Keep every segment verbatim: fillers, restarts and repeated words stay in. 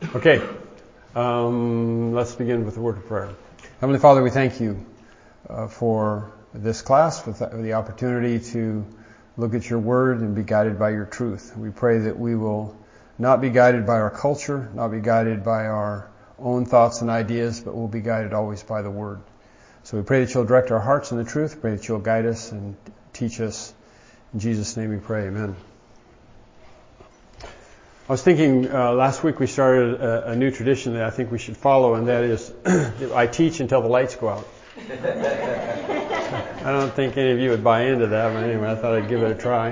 Okay, um, let's begin with a word of prayer. Heavenly Father, we thank you uh, for this class, with the, the opportunity to look at your word and be guided by your truth. We pray that we will not be guided by our culture, not be guided by our own thoughts and ideas, but we'll be guided always by the word. So we pray that you'll direct our hearts in the truth, pray that you'll guide us and teach us. In Jesus' name we pray, amen. I was thinking uh, last week we started a, a new tradition that I think we should follow, and that is I teach until the lights go out. I don't think any of you would buy into that, but anyway, I thought I'd give it a try.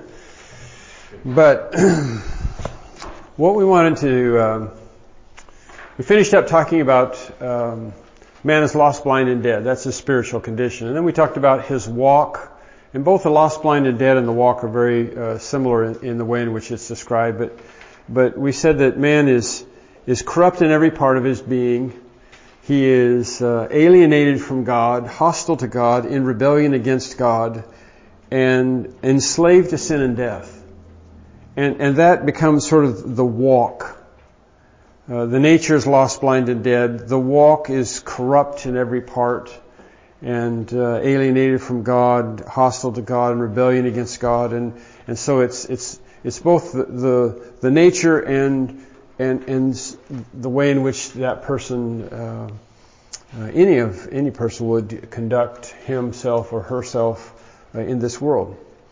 But what we wanted to, um, we finished up talking about um, man is lost, blind, and dead. That's his spiritual condition. And then we talked about his walk. And both the lost, blind, and dead and the walk are very uh, similar in, in the way in which it's described. But but we said that man is is corrupt in every part of his being. He is uh, alienated from God, hostile to God, in rebellion against God, and enslaved to sin and death. And and that becomes sort of the walk. Uh, the nature is lost, blind, and dead. The walk is corrupt in every part, and uh, alienated from God, hostile to God, and rebellion against God, and and so it's it's it's both the the, the nature and and and the way in which that person, uh, uh, any of any person would conduct himself or herself uh, in this world.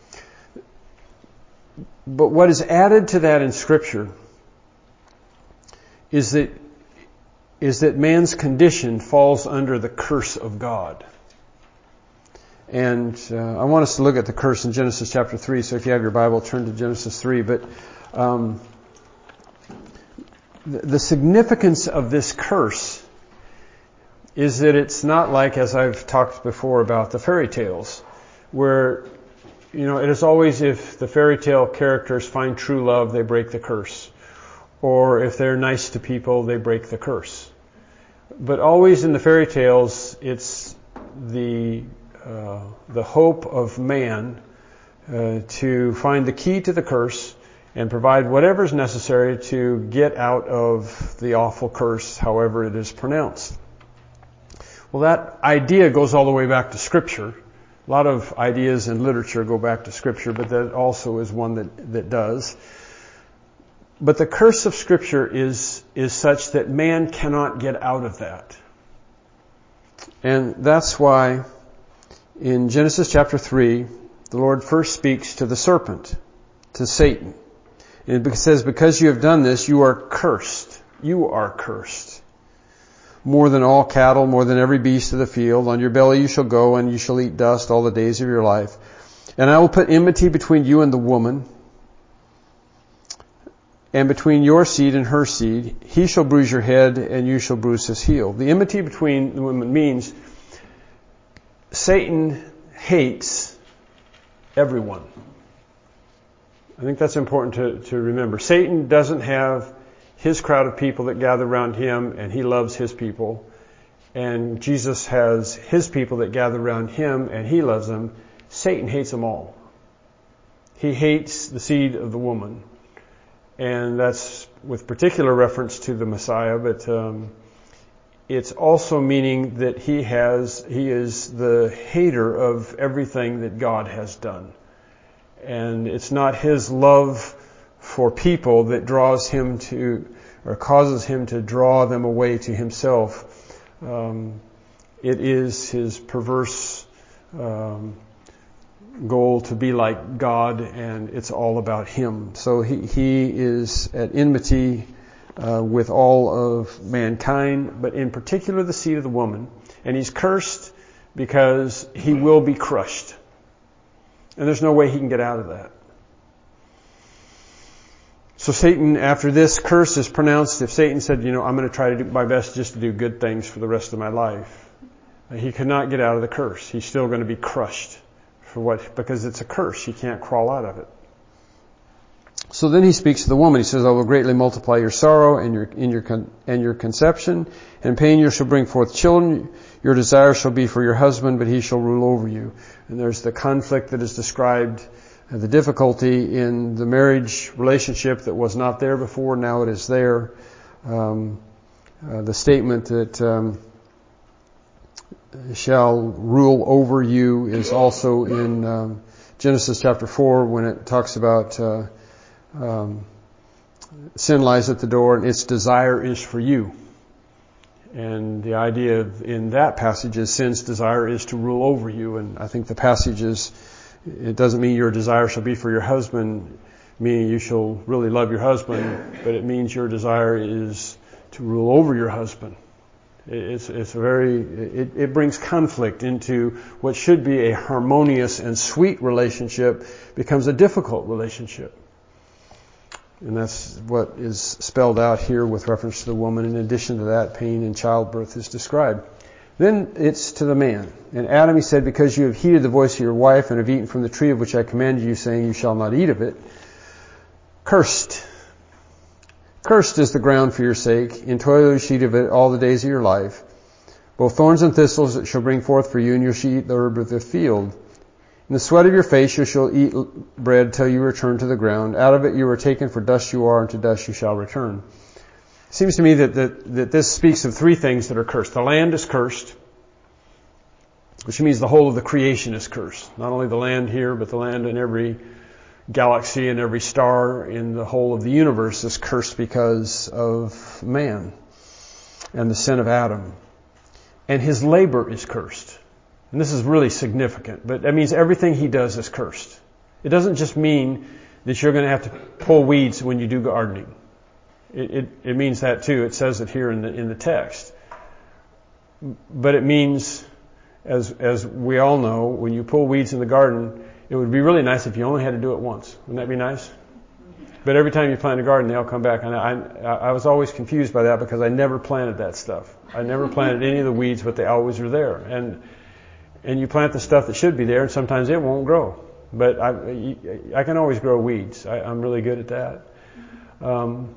But what is added to that in Scripture is that is that man's condition falls under the curse of God. And uh, I want us to look at the curse in Genesis chapter three. So if you have your Bible, turn to Genesis three. But um, the, the significance of this curse is that it's not like, as I've talked before about the fairy tales, where, you know, it is always if the fairy tale characters find true love, they break the curse. Or if they're nice to people, they break the curse. But always in the fairy tales, it's the uh, the hope of man uh, to find the key to the curse and provide whatever is necessary to get out of the awful curse, however it is pronounced. Well, that idea goes all the way back to Scripture. A lot of ideas in literature go back to Scripture, but that also is one that, that does. But the curse of Scripture is is such that man cannot get out of that. And that's why in Genesis chapter three, the Lord first speaks to the serpent, to Satan. And it says, because you have done this, you are cursed. You are cursed. More than all cattle, more than every beast of the field. On your belly you shall go, and you shall eat dust all the days of your life. And I will put enmity between you and the woman, and between your seed and her seed. He shall bruise your head, and you shall bruise his heel. The enmity between the women means Satan hates everyone. I think that's important to, to remember. Satan doesn't have his crowd of people that gather around him, and he loves his people. And Jesus has his people that gather around him, and he loves them. Satan hates them all. He hates the seed of the woman. And that's with particular reference to the Messiah, but um, it's also meaning that he has, he is the hater of everything that God has done. And it's not his love for people that draws him to, or causes him to draw them away to himself. Um, it is his perverse um, goal to be like God, and it's all about him. So he, he is at enmity uh, with all of mankind, but in particular the seed of the woman. And he's cursed because he will be crushed. And there's no way he can get out of that. So Satan, after this curse is pronounced, if Satan said, you know, I'm going to try to do my best just to do good things for the rest of my life, he could not get out of the curse. He's still going to be crushed. For what? Because it's a curse. He can't crawl out of it. So then he speaks to the woman. He says, I will greatly multiply your sorrow and your, in your, con, and your conception, and pain you shall bring forth children. Your desire shall be for your husband, but he shall rule over you. And there's the conflict that is described, uh, the difficulty in the marriage relationship that was not there before. Now it is there. um, uh, the statement that um, shall rule over you is also in um, Genesis chapter four when it talks about uh, um, sin lies at the door and its desire is for you. And the idea of, in that passage is sin's desire is to rule over you. And I think the passage is, it doesn't mean your desire shall be for your husband, meaning you shall really love your husband, but it means your desire is to rule over your husband. It's, it's a very, it, it brings conflict into what should be a harmonious and sweet relationship becomes a difficult relationship. And that's what is spelled out here with reference to the woman. In addition to that, pain in childbirth is described. Then it's to the man. And Adam, he said, because you have heeded the voice of your wife and have eaten from the tree of which I commanded you, saying, you shall not eat of it. Cursed. Cursed is the ground for your sake. In toil you shall eat of it all the days of your life. Both thorns and thistles it shall bring forth for you, and you shall eat the herb of the field. In the sweat of your face you shall eat bread till you return to the ground. Out of it you were taken, for dust you are, and to dust you shall return. It seems to me that, that, that this speaks of three things that are cursed. The land is cursed, which means the whole of the creation is cursed. Not only the land here, but the land in every galaxy and every star in the whole of the universe is cursed because of man and the sin of Adam. And his labor is cursed. And this is really significant, but that means everything he does is cursed. It doesn't just mean that you're going to have to pull weeds when you do gardening. It, it, it means that too. It says it here in the, in the text. But it means, as, as we all know, when you pull weeds in the garden, it would be really nice if you only had to do it once. Wouldn't that be nice? But every time you plant a garden, they all come back. And I, I, I was always confused by that because I never planted that stuff. I never planted any of the weeds, but they always are there. And And you plant the stuff that should be there, and sometimes it won't grow. But I, I can always grow weeds. I, I'm really good at that. Um,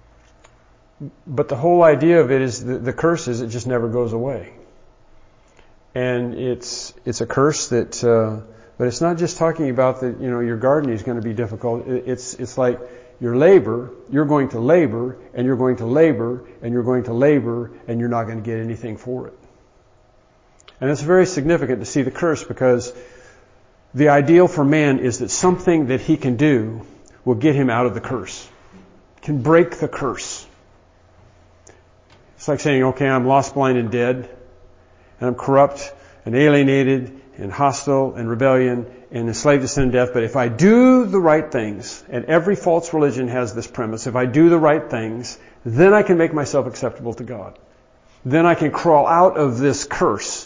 but the whole idea of it is the, the curse is it just never goes away. And it's it's a curse that, uh, but it's not just talking about that. You know, your gardening is going to be difficult. It, it's it's like your labor. You're going to labor, and you're going to labor, and you're going to labor, and you're not going to get anything for it. And it's very significant to see the curse because the ideal for man is that something that he can do will get him out of the curse, can break the curse. It's like saying, okay, I'm lost, blind, and dead, and I'm corrupt and alienated and hostile and rebellion and enslaved to sin and death. But if I do the right things, and every false religion has this premise, if I do the right things, then I can make myself acceptable to God. Then I can crawl out of this curse.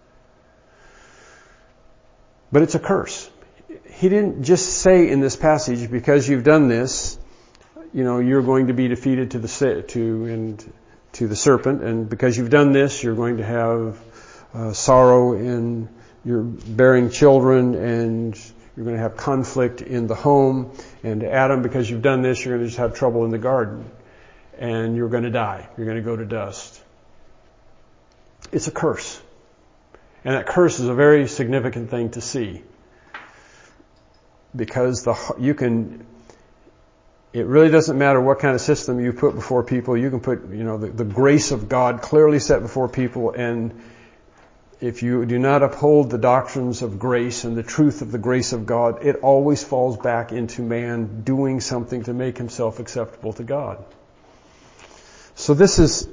But it's a curse. He didn't just say in this passage, because you've done this, you know, you're going to be defeated to the to and to the serpent, and because you've done this, you're going to have uh, sorrow in your bearing children, and you're going to have conflict in the home. And Adam, because you've done this, you're going to just have trouble in the garden, and you're going to die. You're going to go to dust. It's a curse. And that curse is a very significant thing to see. Because the you can, it really doesn't matter what kind of system you put before people. You can put, you know, the, the grace of God clearly set before people, and if you do not uphold the doctrines of grace and the truth of the grace of God, it always falls back into man doing something to make himself acceptable to God. So this is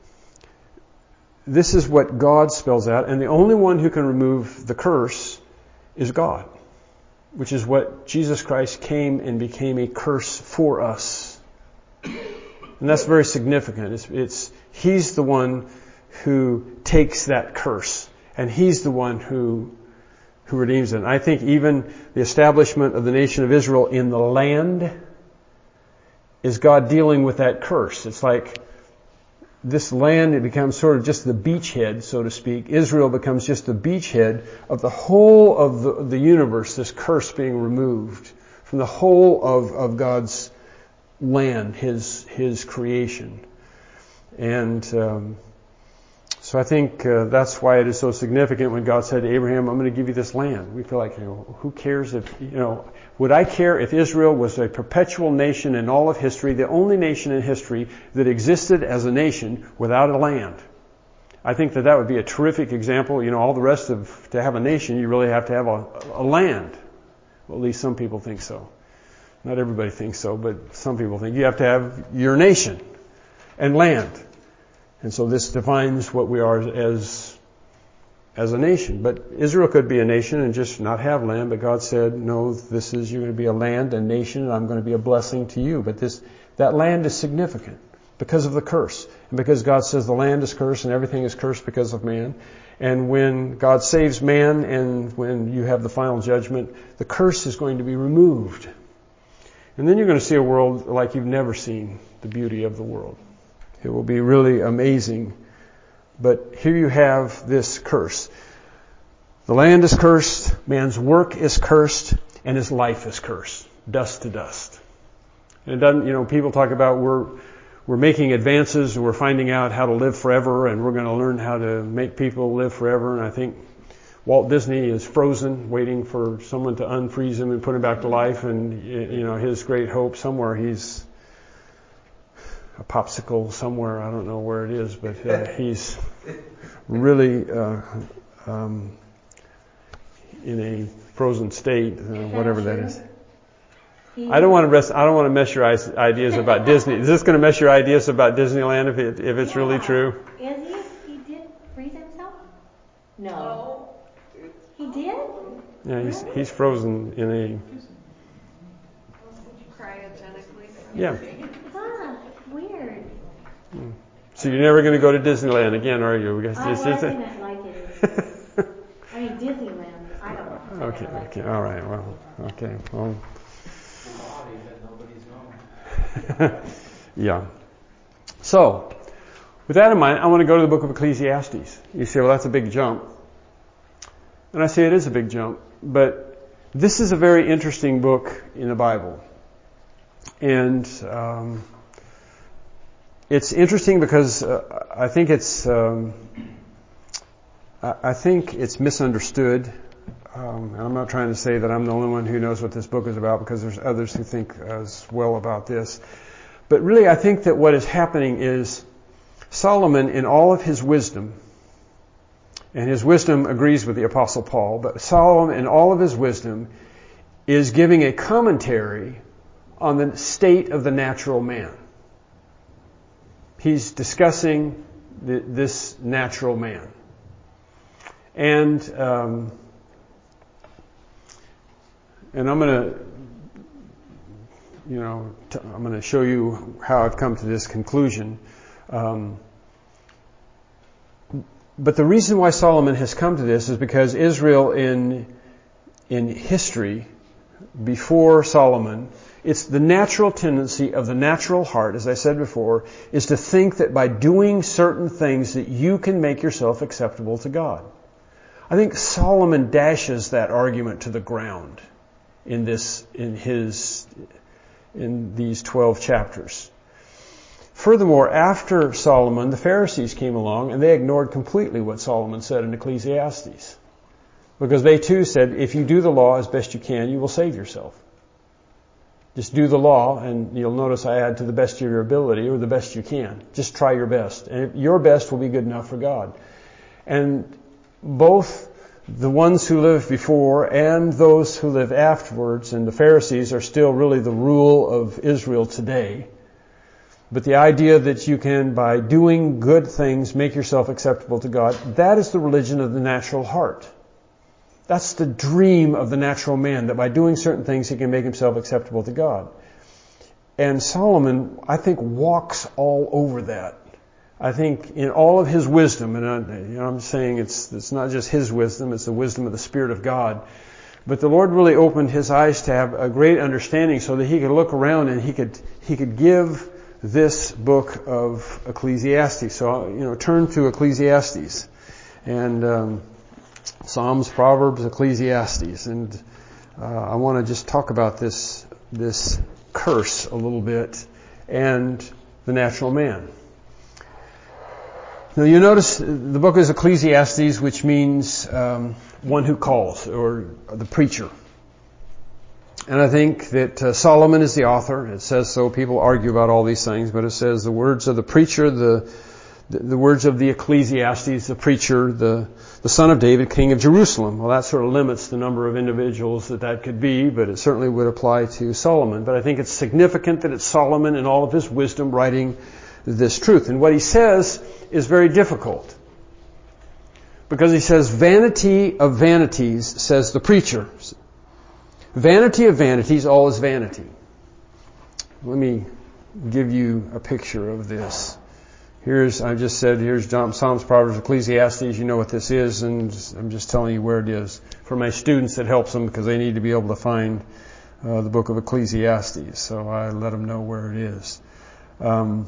This is what God spells out, and the only one who can remove the curse is God, which is what Jesus Christ came and became a curse for us. And that's very significant. It's, it's He's the one who takes that curse, and He's the one who who redeems it. And I think even the establishment of the nation of Israel in the land is God dealing with that curse. It's like this land, it becomes sort of just the beachhead, so to speak. Israel becomes just the beachhead of the whole of the, the universe, this curse being removed from the whole of, of God's land, His, His creation. And um, so So I think uh, that's why it is so significant when God said to Abraham, I'm going to give you this land. We feel like, you know, who cares if, you know, would I care if Israel was a perpetual nation in all of history, the only nation in history that existed as a nation without a land? I think that that would be a terrific example. You know, all the rest of, to have a nation, you really have to have a, a land. Well, at least some people think so. Not everybody thinks so, but some people think you have to have your nation and land. And so this defines what we are as, as a nation. But Israel could be a nation and just not have land, but God said, no, this is, you're going to be a land and nation, and I'm going to be a blessing to you. But this, that land is significant because of the curse. And because God says the land is cursed and everything is cursed because of man. And when God saves man and when you have the final judgment, the curse is going to be removed. And then you're going to see a world like you've never seen the beauty of the world. It will be really amazing. But here you have this curse. The land is cursed, man's work is cursed, and his life is cursed. Dust to dust. And it doesn't, you know, people talk about we're, we're making advances, we're finding out how to live forever, and we're going to learn how to make people live forever. And I think Walt Disney is frozen, waiting for someone to unfreeze him and put him back to life. And, you know, his great hope somewhere, he's a popsicle somewhere, I don't know where it is, but uh, he's really uh, um, in a frozen state, uh, whatever that is. I don't want to rest, I don't want to mess your ideas about Disney. Is this going to mess your ideas about Disneyland if it, if it's yeah. really true? Is he? He did freeze himself? No. He did? Yeah, he's he's frozen in a cryogenically. Yeah. Huh, weird. So you're never going to go to Disneyland again, are you? I wasn't like it. I mean, Disneyland, I don't know. Okay, okay, all right, well, okay, well. Yeah. So, with that in mind, I want to go to the book of Ecclesiastes. You say, well, that's a big jump. And I say it is a big jump, but this is a very interesting book in the Bible. And um, it's interesting because uh, I think it's um, I, I think it's misunderstood. Um, and I'm not trying to say that I'm the only one who knows what this book is about, because there's others who think as well about this. But really, I think that what is happening is Solomon, in all of his wisdom, and his wisdom agrees with the Apostle Paul, but Solomon, in all of his wisdom, is giving a commentary on the state of the natural man. He's discussing the, this natural man. And um, and I'm going to, you know, t- I'm going to show you how I've come to this conclusion. Um, but the reason why Solomon has come to this is because Israel in in history, before Solomon, it's the natural tendency of the natural heart, as I said before, is to think that by doing certain things that you can make yourself acceptable to God. I think Solomon dashes that argument to the ground in this, in his, in these twelve chapters. Furthermore, after Solomon, the Pharisees came along and they ignored completely what Solomon said in Ecclesiastes. Because they too said, if you do the law as best you can, you will save yourself. Just do the law, and you'll notice I add to the best of your ability, or the best you can. Just try your best. And your best will be good enough for God. And both the ones who lived before and those who live afterwards, and the Pharisees are still really the rule of Israel today. But the idea that you can, by doing good things, make yourself acceptable to God, that is the religion of the natural heart. That's the dream of the natural man, that by doing certain things he can make himself acceptable to God. And Solomon, I think, walks all over that. I think in all of his wisdom, and I, you know, I'm saying it's it's not just his wisdom, it's the wisdom of the Spirit of God. But the Lord really opened his eyes to have a great understanding so that he could look around and he could he could give this book of Ecclesiastes. So, you know, turn to Ecclesiastes. And um, Psalms, Proverbs, Ecclesiastes. And uh, I want to just talk about this this curse a little bit and the natural man. Now you notice the book is Ecclesiastes, which means um, one who calls, or the preacher. And I think that uh, Solomon is the author. It says so. People argue about all these things, but it says the words of the preacher, the the, the words of the Ecclesiastes, the preacher, the the son of David, king of Jerusalem. Well, that sort of limits the number of individuals that that could be, but it certainly would apply to Solomon. But I think it's significant that it's Solomon in all of his wisdom writing this truth. And what he says is very difficult. Because he says, vanity of vanities, says the preacher. Vanity of vanities, all is vanity. Let me give you a picture of this. Here's, I just said, here's Psalms, Proverbs, Ecclesiastes. You know what this is, and I'm just telling you where it is. For my students, it helps them because they need to be able to find uh, the book of Ecclesiastes. So I let them know where it is. Um,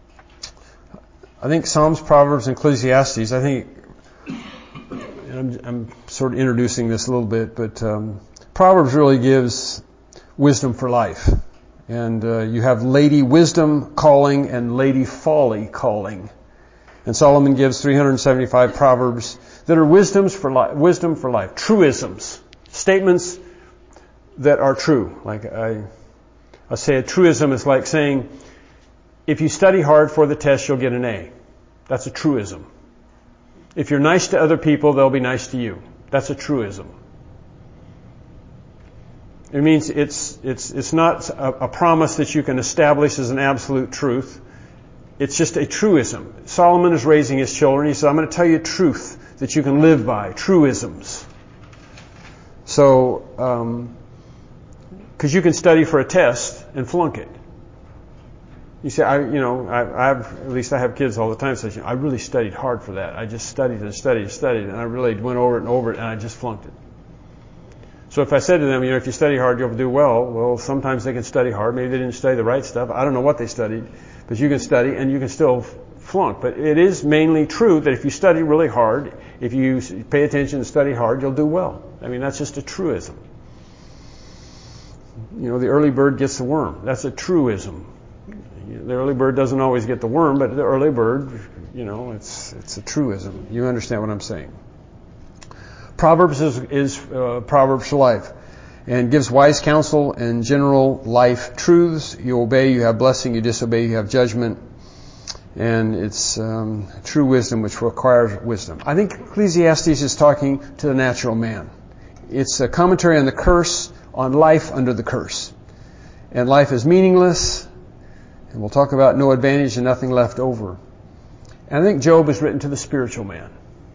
I think Psalms, Proverbs, and Ecclesiastes, I think, and I'm, I'm sort of introducing this a little bit, but um, Proverbs really gives wisdom for life. And uh, you have Lady Wisdom calling and Lady Folly calling. And Solomon gives three hundred seventy-five proverbs that are wisdoms for life, wisdom for life, truisms, statements that are true. Like I, I say a truism is like saying, if you study hard for the test, you'll get an A. That's a truism. If you're nice to other people, they'll be nice to you. That's a truism. It means it's it's it's not a, a promise that you can establish as an absolute truth. It's just a truism. Solomon is raising his children. He said, I'm going to tell you truth that you can live by. Truisms. So, um, because you can study for a test and flunk it. You say, I, you know, I, I have, at least I have kids all the time say, I really studied hard for that. I just studied and studied and studied, and I really went over it and over it, and I just flunked it. So if I said to them, you know, if you study hard, you'll do well. Well, sometimes they can study hard. Maybe they didn't study the right stuff. I don't know what they studied, but you can study and you can still flunk. But it is mainly true that if you study really hard, if you pay attention and study hard, you'll do well. I mean, that's just a truism. You know, the early bird gets the worm. That's a truism. The early bird doesn't always get the worm, but the early bird, you know, it's it's a truism. You understand what I'm saying? Proverbs is, is uh, Proverbs for life, and gives wise counsel and general life truths. You obey, you have blessing. You disobey, you have judgment. And it's um, true wisdom, which requires wisdom. I think Ecclesiastes is talking to the natural man. It's a commentary on the curse, on life under the curse. And life is meaningless. And we'll talk about no advantage and nothing left over. And I think Job is written to the spiritual man.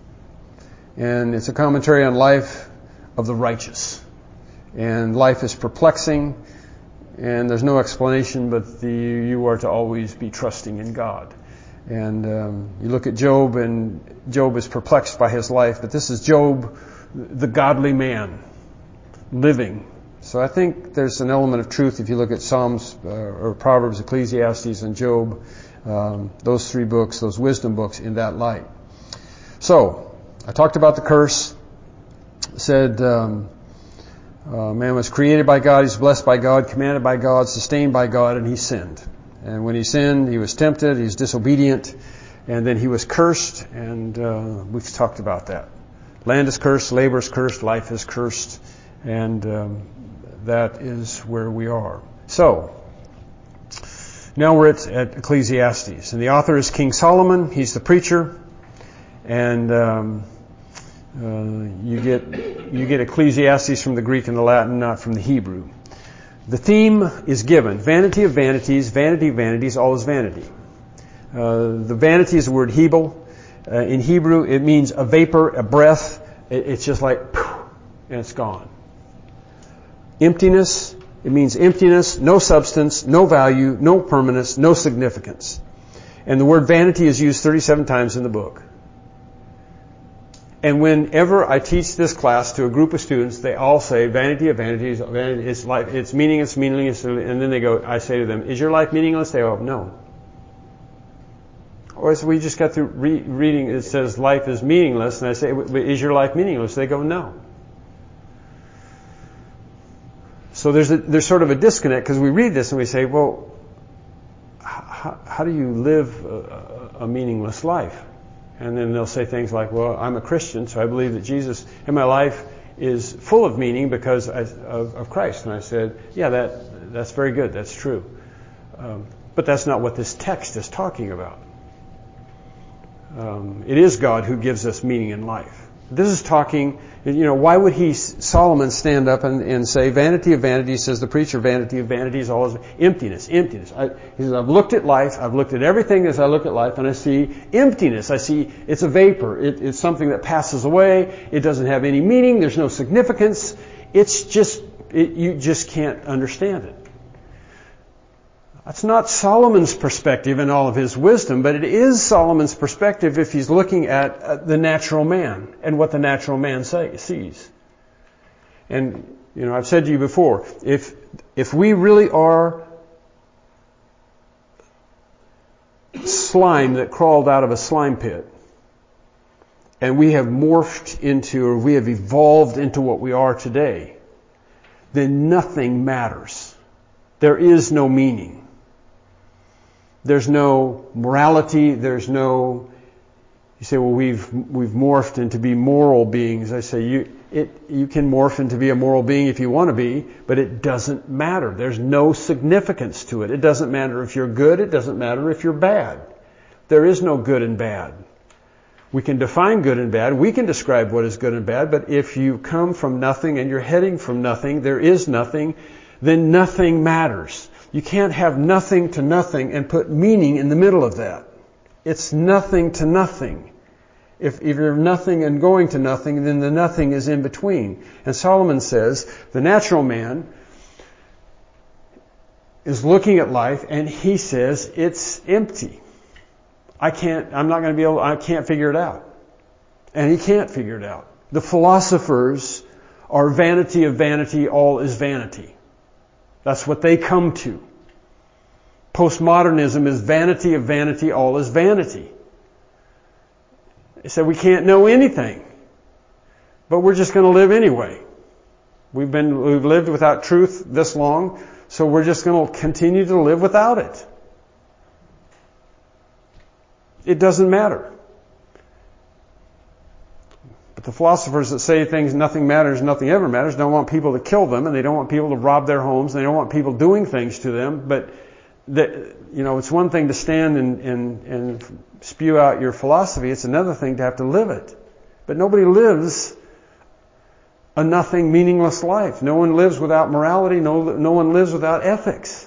And it's a commentary on life of the righteous. And life is perplexing, and there's no explanation, but the, you are to always be trusting in God. And um, you look at Job, and Job is perplexed by his life, but this is Job, the godly man, living. So I think there's an element of truth if you look at Psalms uh, or Proverbs, Ecclesiastes, and Job, um, those three books, those wisdom books, in that light. So, I talked about the curse. Said um, uh, man was created by God, he's blessed by God, commanded by God, sustained by God, and he sinned. And when he sinned, he was tempted, he was disobedient, and then he was cursed, and uh, we've talked about that. Land is cursed, labor is cursed, life is cursed, and um, that is where we are. So, now we're at, at Ecclesiastes, and the author is King Solomon. He's the preacher, and um, Uh, you get you get Ecclesiastes from the Greek and the Latin, not from the Hebrew. The theme is given: vanity of vanities, vanity of vanities, all is vanity. Uh, the vanity is the word hebel. Uh, in Hebrew, it means a vapor, a breath. It, it's just like, poof, and it's gone. Emptiness, it means emptiness, no substance, no value, no permanence, no significance. And the word vanity is used thirty-seven times in the book. And whenever I teach this class to a group of students, they all say, vanity of vanities, vanity, it's like, it's meaningless, meaningless, and then they go, I say to them, is your life meaningless? They go, no. Or so we just got through re- reading, it says life is meaningless, and I say, is your life meaningless? They go, no. So there's a, there's sort of a disconnect, because we read this and we say, well, how, how do you live a, a meaningless life? And then they'll say things like, well, I'm a Christian, so I believe that Jesus in my life is full of meaning because I, of, of Christ. And I said, yeah, that that's very good. That's true. Um, but that's not what this text is talking about. Um, it is God who gives us meaning in life. This is talking, you know, why would he, Solomon, stand up and, and say, vanity of vanities, says the preacher, vanity of vanities, all is emptiness, emptiness. I, he says, I've looked at life, I've looked at everything as I look at life, and I see emptiness. I see it's a vapor. It, it's something that passes away. It doesn't have any meaning. There's no significance. It's just, it, you just can't understand it. That's not Solomon's perspective in all of his wisdom, but it is Solomon's perspective if he's looking at the natural man and what the natural man say, sees. And, you know, I've said to you before, if, if we really are slime that crawled out of a slime pit, and we have morphed into, or we have evolved into what we are today, then nothing matters. There is no meaning. There's no morality. There's no, you say, well, we've, we've morphed into be moral beings. I say, you, it, you can morph into be a moral being if you want to be, but it doesn't matter. There's no significance to it. It doesn't matter if you're good. It doesn't matter if you're bad. There is no good and bad. We can define good and bad. We can describe what is good and bad, but if you come from nothing and you're heading from nothing, there is nothing, then nothing matters. You can't have nothing to nothing and put meaning in the middle of that. It's nothing to nothing. If, if you're nothing and going to nothing, then the nothing is in between. And Solomon says the natural man is looking at life and he says it's empty. I can't, I'm not going to be able, I can't figure it out. And he can't figure it out. The philosophers are vanity of vanity, all is vanity. That's what they come to. Postmodernism is vanity of vanity, all is vanity. They said we can't know anything, but we're just going to live anyway. We've been, we've lived without truth this long, so we're just going to continue to live without it. It doesn't matter. But the philosophers that say things, nothing matters, nothing ever matters, don't want people to kill them, and they don't want people to rob their homes, and they don't want people doing things to them. But, the, you know, it's one thing to stand and, and, and spew out your philosophy. It's another thing to have to live it. But nobody lives a nothing, meaningless life. No one lives without morality. No, no one lives without ethics.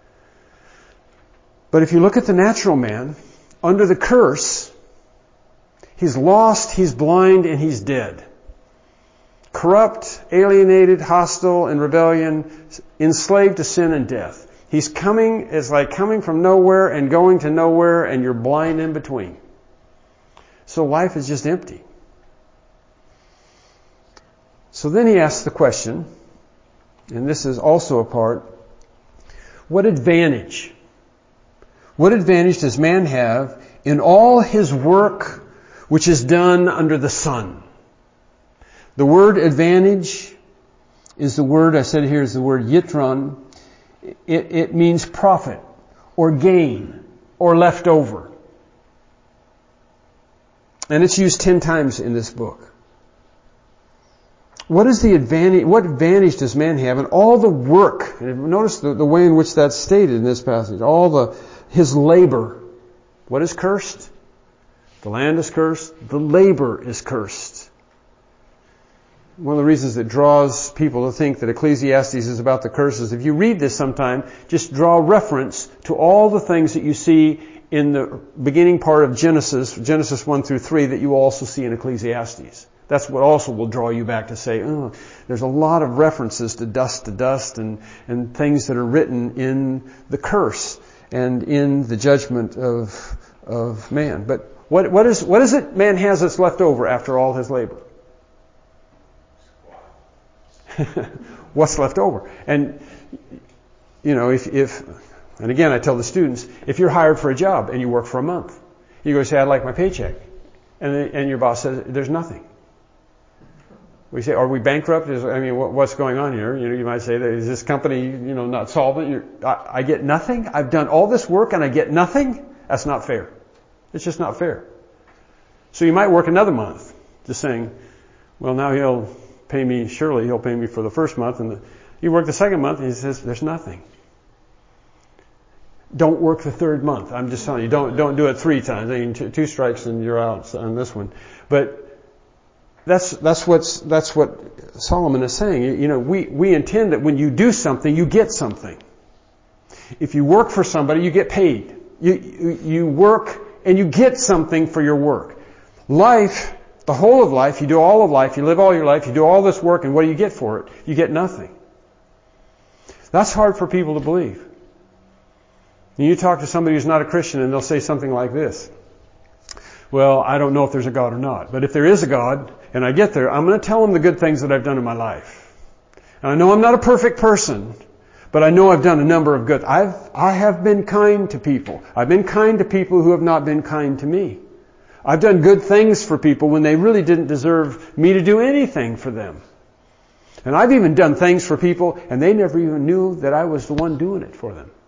But if you look at the natural man, under the curse, he's lost, he's blind, and he's dead. Corrupt, alienated, hostile, in rebellion, enslaved to sin and death. He's coming, it's like coming from nowhere and going to nowhere, and you're blind in between. So life is just empty. So then he asks the question, and this is also a part, what advantage? What advantage does man have in all his work which is done under the sun? The word advantage is the word, I said here is the word yitron. It, it means profit or gain or leftover. And it's used ten times in this book. What is the advantage, what advantage does man have in all the work? And notice the, the way in which that's stated in this passage. All the, his labor. What is cursed? The land is cursed. The labor is cursed. One of the reasons that draws people to think that Ecclesiastes is about the curses, if you read this sometime, just draw reference to all the things that you see in the beginning part of Genesis, Genesis one through three, that you also see in Ecclesiastes. That's what also will draw you back to say, oh, there's a lot of references to dust to dust and, and things that are written in the curse and in the judgment of, of man. But what, what is, what is it man has that's left over after all his labor? What's left over? And, you know, if, if, and again, I tell the students, if you're hired for a job and you work for a month, you go say, I'd like my paycheck. And, and your boss says, there's nothing. We say, are we bankrupt? Is, I mean, what, what's going on here? You know, you might say, that, is this company, you know, not solvent? You're, I, I get nothing? I've done all this work and I get nothing? That's not fair. It's just not fair. So you might work another month, just saying, well, now he'll pay me, surely he'll pay me for the first month, and the, you work the second month, and he says, there's nothing. Don't work the third month. I'm just telling you, don't don't do it three times. I mean, two, two strikes and you're out on this one. But that's that's what's that's what Solomon is saying. You, you know, we we intend that when you do something, you get something. If you work for somebody, you get paid. You you, you work and you get something for your work. Life, the whole of life, you do all of life, you live all your life, you do all this work, and what do you get for it? You get nothing. That's hard for people to believe. You talk to somebody who's not a Christian and they'll say something like this. Well, I don't know if there's a God or not, but if there is a God and I get there, I'm going to tell them the good things that I've done in my life. And I know I'm not a perfect person, but I know I've done a number of good. I've, I have been kind to people. I've been kind to people who have not been kind to me. I've done good things for people when they really didn't deserve me to do anything for them. And I've even done things for people and they never even knew that I was the one doing it for them.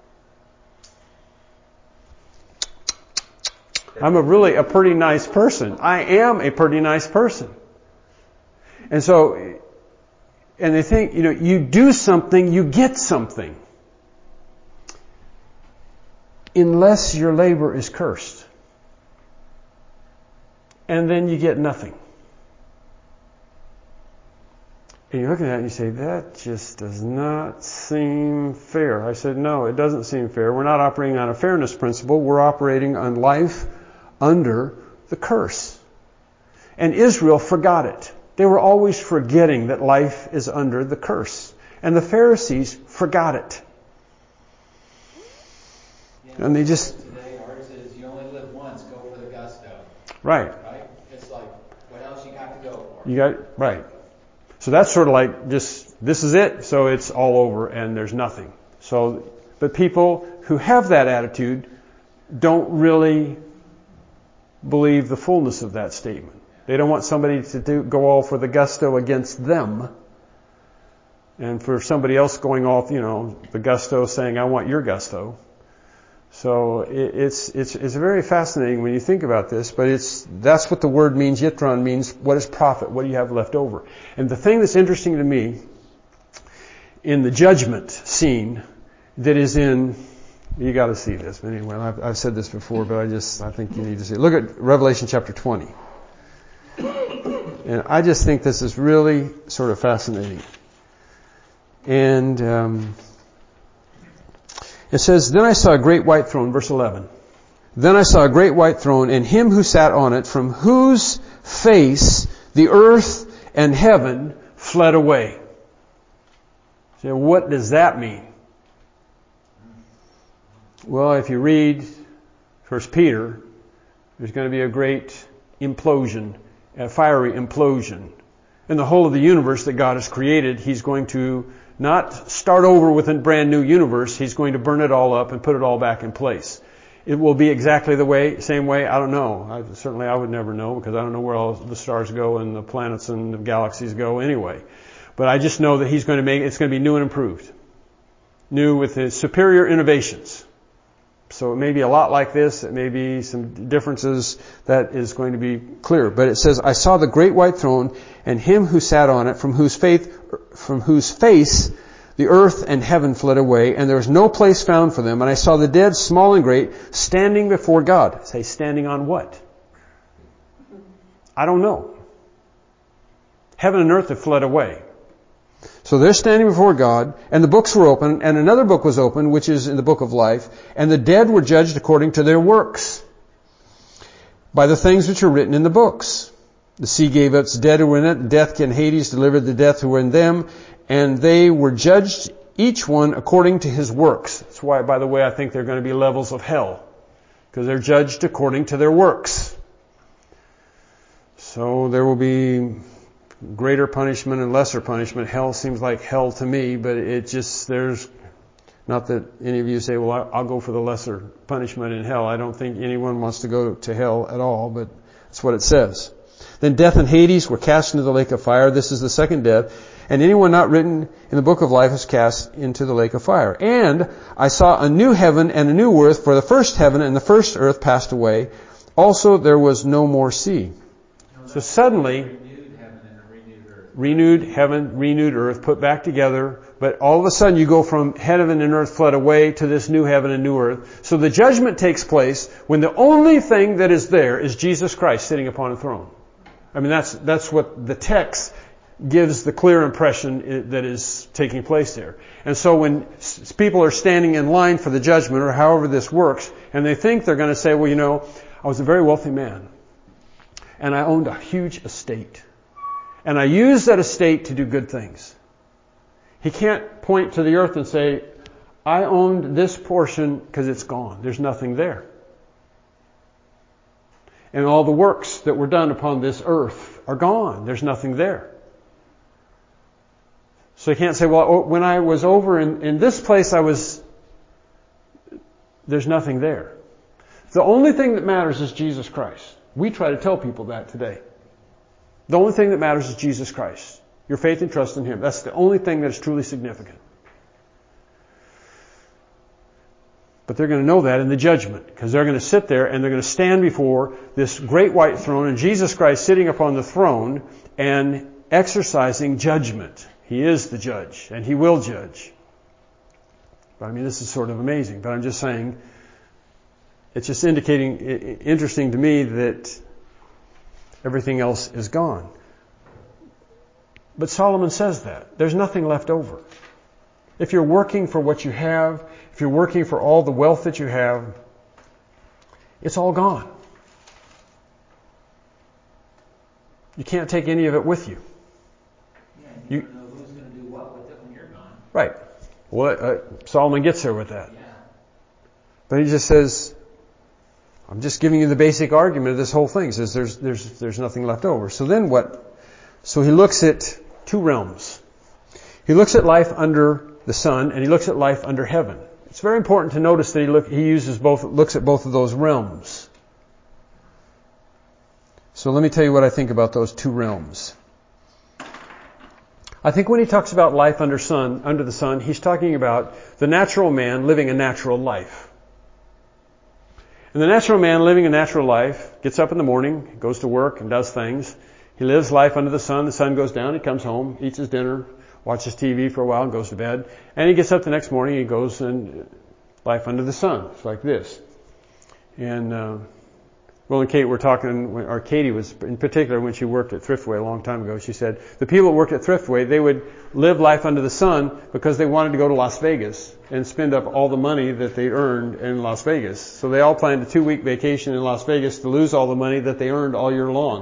I'm a really a pretty nice person. I am a pretty nice person. And so, and they think, you know, you do something, you get something. Unless your labor is cursed. And then you get nothing. And you're looking at it and you say, that just does not seem fair. I said, no, it doesn't seem fair. We're not operating on a fairness principle. We're operating on life under the curse. And Israel forgot it. They were always forgetting that life is under the curse. And the Pharisees forgot it. Yeah, and they just... Today ours is you only live once, go for the gusto. Right. Right? It's like, what else you got to go for? You got, right. So that's sort of like just, this is it, so it's all over and there's nothing. So, but people who have that attitude don't really believe the fullness of that statement. They don't want somebody to do, go all for the gusto against them. And for somebody else going off, you know, the gusto saying, I want your gusto. So it, it's, it's, it's very fascinating when you think about this, but it's, that's what the word means. Yitron means, what is profit? What do you have left over? And the thing that's interesting to me in the judgment scene that is in, you got to see this. But anyway, I've, I've said this before, but I just, I think you need to see it. Look at Revelation chapter twenty. And I just think this is really sort of fascinating. And um, it says, then I saw a great white throne, verse eleven. Then I saw a great white throne, and him who sat on it, from whose face the earth and heaven fled away. So what does that mean? Well, if you read First Peter, there's going to be a great implosion, a fiery implosion. In the whole of the universe that God has created, He's going to not start over with a brand new universe. He's going to burn it all up and put it all back in place. It will be exactly the way, same way, I don't know. I, certainly I would never know because I don't know where all the stars go and the planets and the galaxies go anyway. But I just know that He's going to make, it's going to be new and improved. New with His superior innovations. So it may be a lot like this. It may be some differences that is going to be clear. But it says, I saw the great white throne and Him who sat on it, from whose faith, from whose face the earth and heaven fled away, and there was no place found for them. And I saw the dead, small and great, standing before God. Say, standing on what? I don't know. Heaven and earth have fled away. So they're standing before God, and the books were open, and another book was opened, which is in the book of life, and the dead were judged according to their works, by the things which are written in the books. The sea gave up its dead who were in it, death and Hades delivered the death who were in them, and they were judged, each one according to his works. That's why, by the way, I think there are going to be levels of hell, because they're judged according to their works. So there will be greater punishment and lesser punishment. Hell seems like hell to me, but it just, there's, not that any of you say, well, I'll go for the lesser punishment in hell. I don't think anyone wants to go to hell at all, but that's what it says. Then death and Hades were cast into the lake of fire. This is the second death. And anyone not written in the book of life is cast into the lake of fire. And I saw a new heaven and a new earth, for the first heaven and the first earth passed away, Also there was no more sea. So suddenly, renewed heaven and a renewed earth. renewed heaven, renewed earth, put back together. But all of a sudden you go from heaven and earth fled away to this new heaven and new earth. So the judgment takes place when the only thing that is there is Jesus Christ sitting upon a throne. I mean, that's, that's what the text gives the clear impression that is taking place there. And so when people are standing in line for the judgment, or however this works, and they think they're going to say, well, you know, I was a very wealthy man, and I owned a huge estate, and I used that estate to do good things. He can't point to the earth and say, I owned this portion, because it's gone. There's nothing there. And all the works that were done upon this earth are gone. There's nothing there. So you can't say, well, when I was over in, in this place, I was, there's nothing there. The only thing that matters is Jesus Christ. We try to tell people that today. The only thing that matters is Jesus Christ. Your faith and trust in Him. That's the only thing that is truly significant. But they're going to know that in the judgment, because they're going to sit there and they're going to stand before this great white throne and Jesus Christ sitting upon the throne and exercising judgment. He is the judge, and He will judge. But I mean, this is sort of amazing, but I'm just saying, it's just indicating, interesting to me that everything else is gone. But Solomon says that. There's nothing left over. If you're working for what you have, if you're working for all the wealth that you have, it's all gone. You can't take any of it with you. Yeah, you, you don't know who's going to do what with it when you're gone. Right. Well, uh, Solomon gets there with that. Yeah. But he just says, I'm just giving you the basic argument of this whole thing. He says there's, there's, there's nothing left over. So then what? So he looks at two realms. He looks at life under the sun, and he looks at life under heaven. It's very important to notice that he look, he uses both, looks at both of those realms. So let me tell you what I think about those two realms. I think when he talks about life under sun, under the sun, he's talking about the natural man living a natural life. And the natural man living a natural life gets up in the morning, goes to work and does things. He lives life under the sun. The sun goes down. He comes home, eats his dinner, watches T V for a while, and goes to bed. And he gets up the next morning. He goes and life under the sun. It's like this. And uh, Will and Kate were talking, or Katie was in particular when she worked at Thriftway a long time ago. She said the people that worked at Thriftway, they would live life under the sun because they wanted to go to Las Vegas and spend up all the money that they earned in Las Vegas. So they all planned a two-week vacation in Las Vegas to lose all the money that they earned all year long.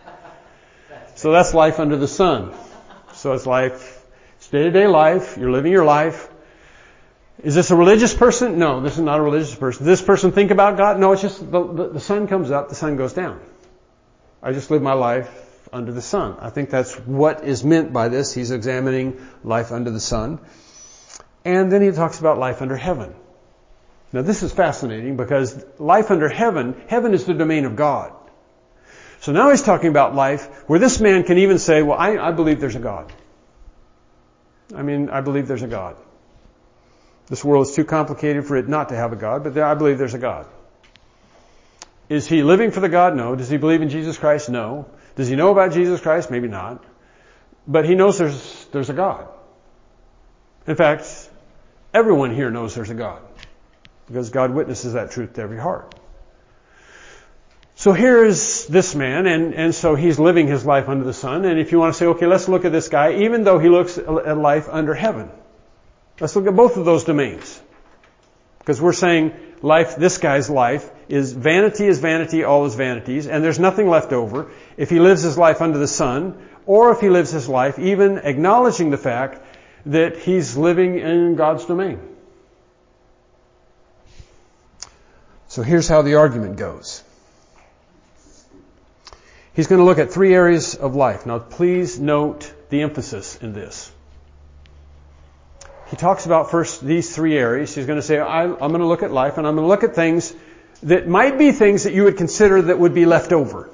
So that's life under the sun. So it's life, it's day-to-day life. You're living your life. Is this a religious person? No, this is not a religious person. Does this person think about God? No, it's just the, the, the sun comes up, the sun goes down. I just live my life under the sun. I think that's what is meant by this. He's examining life under the sun. And then he talks about life under heaven. Now this is fascinating because life under heaven, heaven is the domain of God. So now he's talking about life where this man can even say, well, I, I believe there's a God. I mean, I believe there's a God. This world is too complicated for it not to have a God, but there, I believe there's a God. Is he living for the God? No. Does he believe in Jesus Christ? No. Does he know about Jesus Christ? Maybe not. But he knows there's, there's a God. In fact, everyone here knows there's a God because God witnesses that truth to every heart. So here is this man, and, and so he's living his life under the sun. And if you want to say, okay, let's look at this guy, even though he looks at life under heaven. Let's look at both of those domains. Because we're saying life, this guy's life, is vanity is vanity, all is vanities, and there's nothing left over if he lives his life under the sun, or if he lives his life even acknowledging the fact that he's living in God's domain. So here's how the argument goes. He's going to look at three areas of life. Now please note the emphasis in this. He talks about first these three areas. He's going to say, I, I'm going to look at life and I'm going to look at things that might be things that you would consider that would be left over.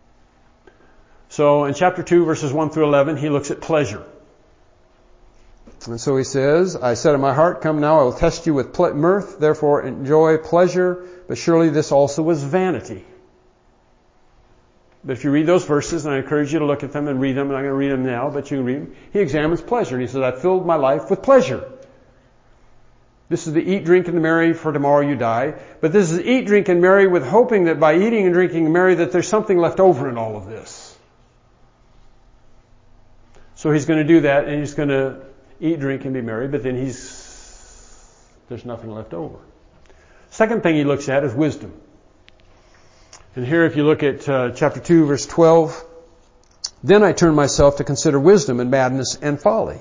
So in chapter two, verses one through eleven, he looks at pleasure. And so he says, I said in my heart, come now, I will test you with ple- mirth, therefore enjoy pleasure, but surely this also was vanity. But if you read those verses, and I encourage you to look at them and read them, and I'm going to read them now, but you can read them, he examines pleasure, and he says, I filled my life with pleasure. This is the eat, drink, and the marry, for tomorrow you die. But this is eat, drink, and marry with hoping that by eating and drinking and marry that there's something left over in all of this. So he's going to do that, and he's going to eat, drink, and be merry, but then he's, there's nothing left over. Second thing he looks at is wisdom. And here if you look at uh, chapter two, verse twelve, then I turned myself to consider wisdom and madness and folly.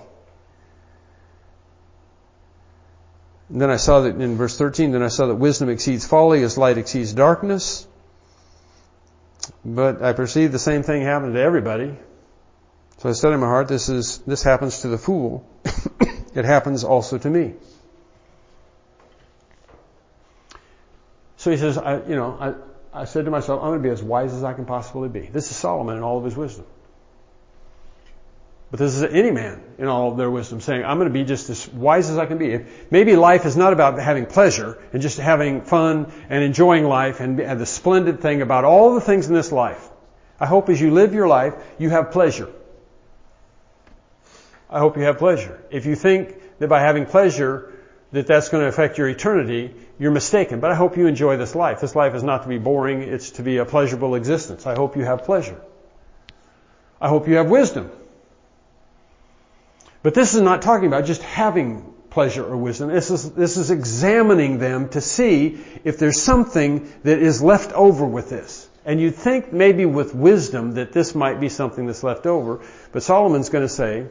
And then I saw that in verse thirteen, then I saw that wisdom exceeds folly as light exceeds darkness. But I perceived the same thing happened to everybody. So I said in my heart, this is, this happens to the fool. It happens also to me. So he says, I, you know, I, I said to myself, I'm going to be as wise as I can possibly be. This is Solomon in all of his wisdom. But this is any man in all of their wisdom saying, I'm going to be just as wise as I can be. If maybe life is not about having pleasure and just having fun and enjoying life and, and the splendid thing about all the things in this life. I hope as you live your life, you have pleasure. I hope you have pleasure. If you think that by having pleasure that that's going to affect your eternity, you're mistaken. But I hope you enjoy this life. This life is not to be boring. It's to be a pleasurable existence. I hope you have pleasure. I hope you have wisdom. But this is not talking about just having pleasure or wisdom. This is, this is examining them to see if there's something that is left over with this. And you'd think maybe with wisdom that this might be something that's left over. But Solomon's going to say,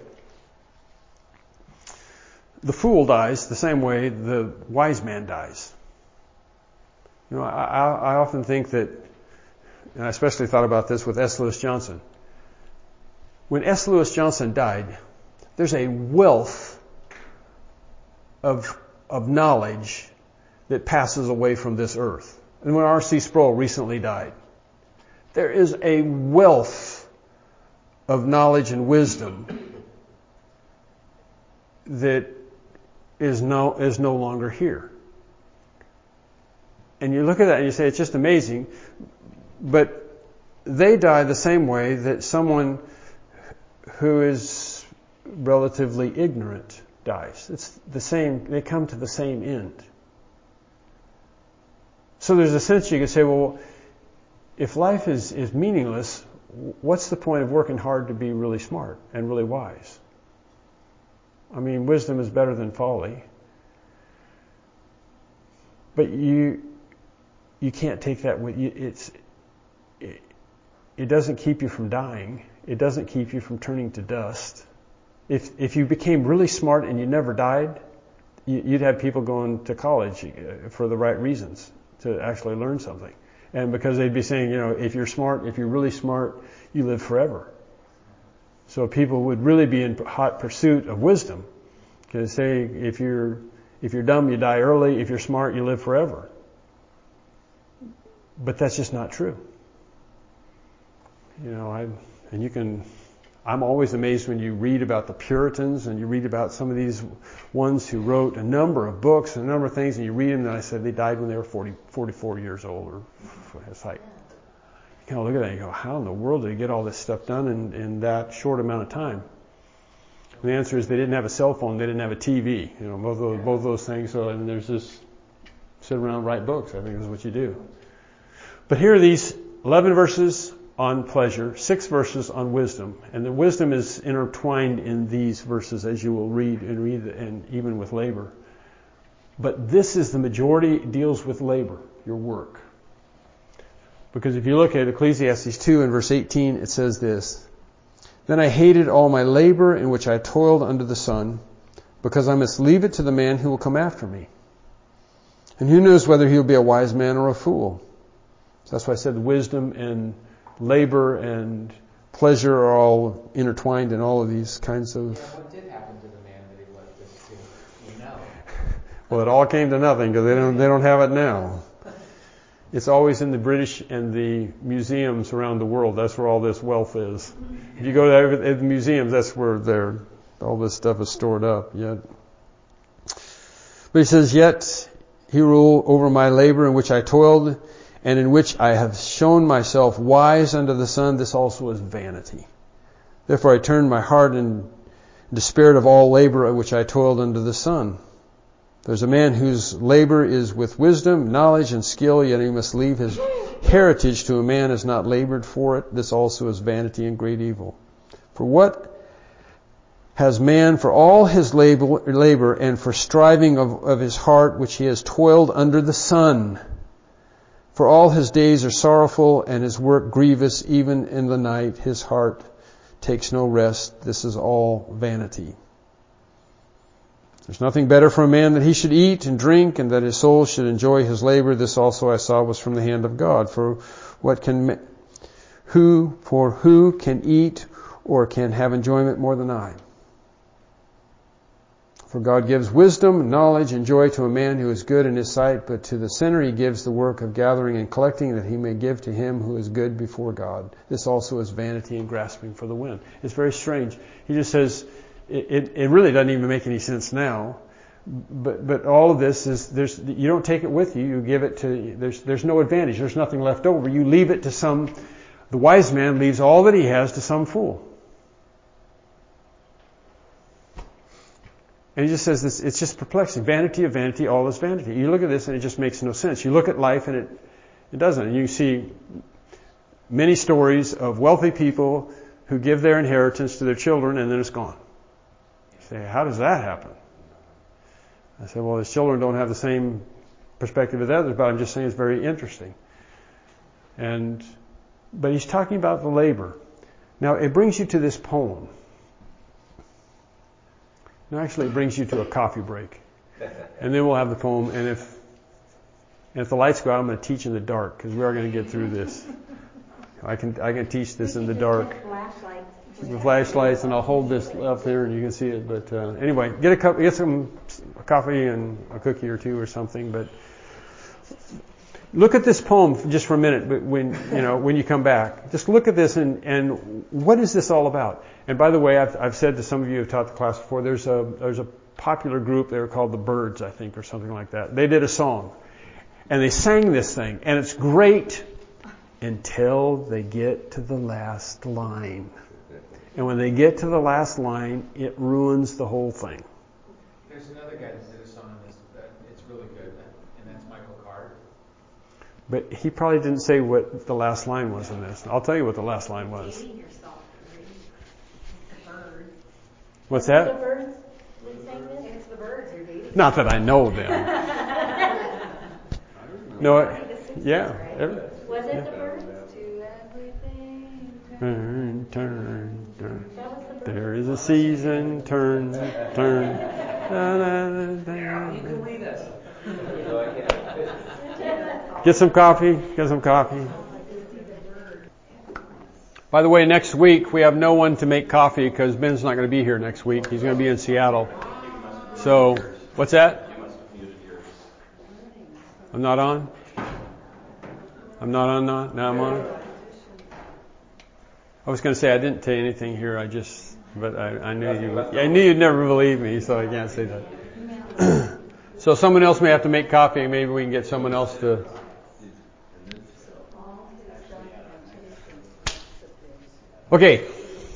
the fool dies the same way the wise man dies. You know, I, I, I often think that, and I especially thought about this with S. Lewis Johnson. When S. Lewis Johnson died, there's a wealth of, of knowledge that passes away from this earth. And when R C Sproul recently died, there is a wealth of knowledge and wisdom that is no, is no longer here. And you look at that and you say, it's just amazing. But they die the same way that someone who is relatively ignorant dies. It's the same, they come to the same end. So there's a sense you could say, well, if life is, is meaningless, what's the point of working hard to be really smart and really wise? I mean, wisdom is better than folly. But you you can't take that with you. It's it, it doesn't keep you from dying. It doesn't keep you from turning to dust. If if you became really smart and you never died, you, you'd have people going to college for the right reasons to actually learn something. And because they'd be saying, you know, if you're smart, if you're really smart, you live forever. So people would really be in hot pursuit of wisdom. Because say, if you're if you're dumb, you die early. If you're smart, you live forever. But that's just not true. You know, I and you can. I'm always amazed when you read about the Puritans and you read about some of these ones who wrote a number of books and a number of things, and you read them. And I said they died when they were forty, forty-four years old. Or it's like, you kind of look at that and you go, how in the world did they get all this stuff done in, in that short amount of time? And the answer is they didn't have a cell phone, they didn't have a T V. You know, both of those, both those things. So and there's this sit around and write books. I think is what you do. But here are these eleven verses on pleasure, six verses on wisdom, and the wisdom is intertwined in these verses as you will read and read, and even with labor. But this is the majority deals with labor, your work. Because if you look at Ecclesiastes two and verse eighteen, it says this, then I hated all my labor in which I toiled under the sun, because I must leave it to the man who will come after me. And who knows whether he will be a wise man or a fool. So that's why I said wisdom and labor and pleasure are all intertwined in all of these kinds of... Yeah, what did happen to the man that he left this to? You know. Well, it all came to nothing because they don't, they don't have it now. It's always in the British and the museums around the world. That's where all this wealth is. If you go to the museums, that's where they're all this stuff is stored up yet. But he says, yet he rule over my labor in which I toiled and in which I have shown myself wise under the sun. This also is vanity. Therefore I turned my heart and despaired of all labor at which I toiled under the sun. There's a man whose labor is with wisdom, knowledge, and skill, yet he must leave his heritage to a man who has not labored for it. This also is vanity and great evil. For what has man for all his labor, labor and for striving of, of his heart, which he has toiled under the sun? For all his days are sorrowful, and his work grievous. Even in the night his heart takes no rest. This is all vanity. There's nothing better for a man that he should eat and drink, and that his soul should enjoy his labor. This also I saw was from the hand of God. For what can who for who can eat or can have enjoyment more than I? For God gives wisdom, knowledge, and joy to a man who is good in his sight, but to the sinner he gives the work of gathering and collecting, that he may give to him who is good before God. This also is vanity and grasping for the wind. It's very strange. He just says, it, it, it really doesn't even make any sense now, but but all of this is, there's you don't take it with you, you give it to, there's there's no advantage, there's nothing left over. You leave it to some, the wise man leaves all that he has to some fool. And he just says this, it's just perplexing. Vanity of vanity, all is vanity. You look at this and it just makes no sense. You look at life and it, it doesn't. And you see many stories of wealthy people who give their inheritance to their children and then it's gone. You say, how does that happen? I say, well, his children don't have the same perspective as others, but I'm just saying it's very interesting. And, but he's talking about the labor. Now, it brings you to this poem. No, actually, it brings you to a coffee break. And then we'll have the poem. And if and if the lights go out, I'm going to teach in the dark, because we are going to get through this. I can I can teach this in the dark. With flashlights, and I'll hold this up there, and you can see it. But uh, anyway, get a cup, get some coffee and a cookie or two or something. But look at this poem just for a minute. But when you know when you come back, just look at this and and what is this all about? And by the way, I've, I've said to some of you who've taught the class before, there's a there's a popular group. They were called the Byrds, I think, or something like that. They did a song, and they sang this thing, and it's great until they get to the last line. And when they get to the last line, it ruins the whole thing. There's another guy that did a song on this that it's really good, and that's Michael Card. But he probably didn't say what the last line was in this. I'll tell you what the last line was. What's that? The Byrds? It's the Byrds. You're dating. Not that I know them. No, it, yeah. Every, Was it yeah. the Byrds? To everything. Turn, turn, turn. That was the Byrds. There is a season. Turn, turn. Da, da, da, da. You can lead us. Get some coffee. Get some coffee. By the way, next week we have no one to make coffee because Ben's not going to be here next week. He's going to be in Seattle. So, what's that? I'm not on? I'm not on now? Now I'm on? I was going to say I didn't tell you anything here. I just, but I, I knew you. I knew you'd never believe me, so I can't say that. So someone else may have to make coffee. Maybe we can get someone else to. Okay.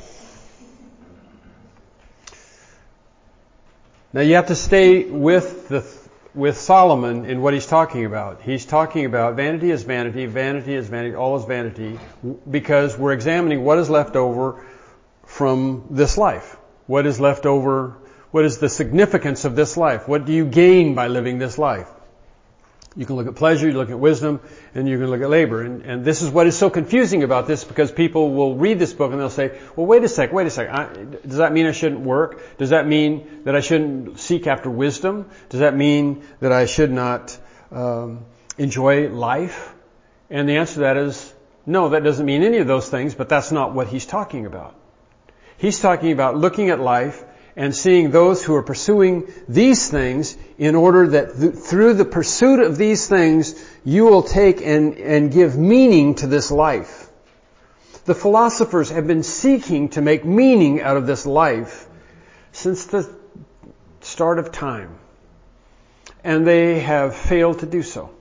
Now you have to stay with the with Solomon in what he's talking about. He's talking about vanity is vanity, vanity is vanity, all is vanity, because we're examining what is left over from this life. What is left over, what is the significance of this life? What do you gain by living this life? You can look at pleasure, you look at wisdom, and you can look at labor. And, and this is what is so confusing about this, because people will read this book and they'll say, well, wait a sec, wait a sec. I, does that mean I shouldn't work? Does that mean that I shouldn't seek after wisdom? Does that mean that I should not um, enjoy life? And the answer to that is, no, that doesn't mean any of those things, but that's not what he's talking about. He's talking about looking at life and seeing those who are pursuing these things in order that th- through the pursuit of these things, you will take and, and give meaning to this life. The philosophers have been seeking to make meaning out of this life. since the start of time. And they have failed to do so.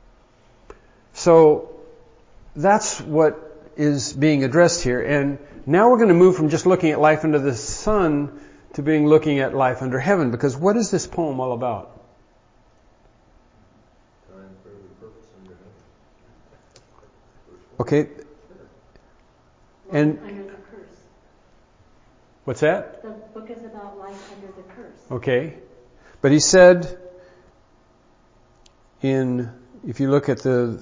So that's what is being addressed here. And now we're going to move from just looking at life under the sun to being looking at life under heaven. Because what is this poem all about? Okay. And under the curse. What's that? The book is about life under the curse. Okay. But he said in, if you look at the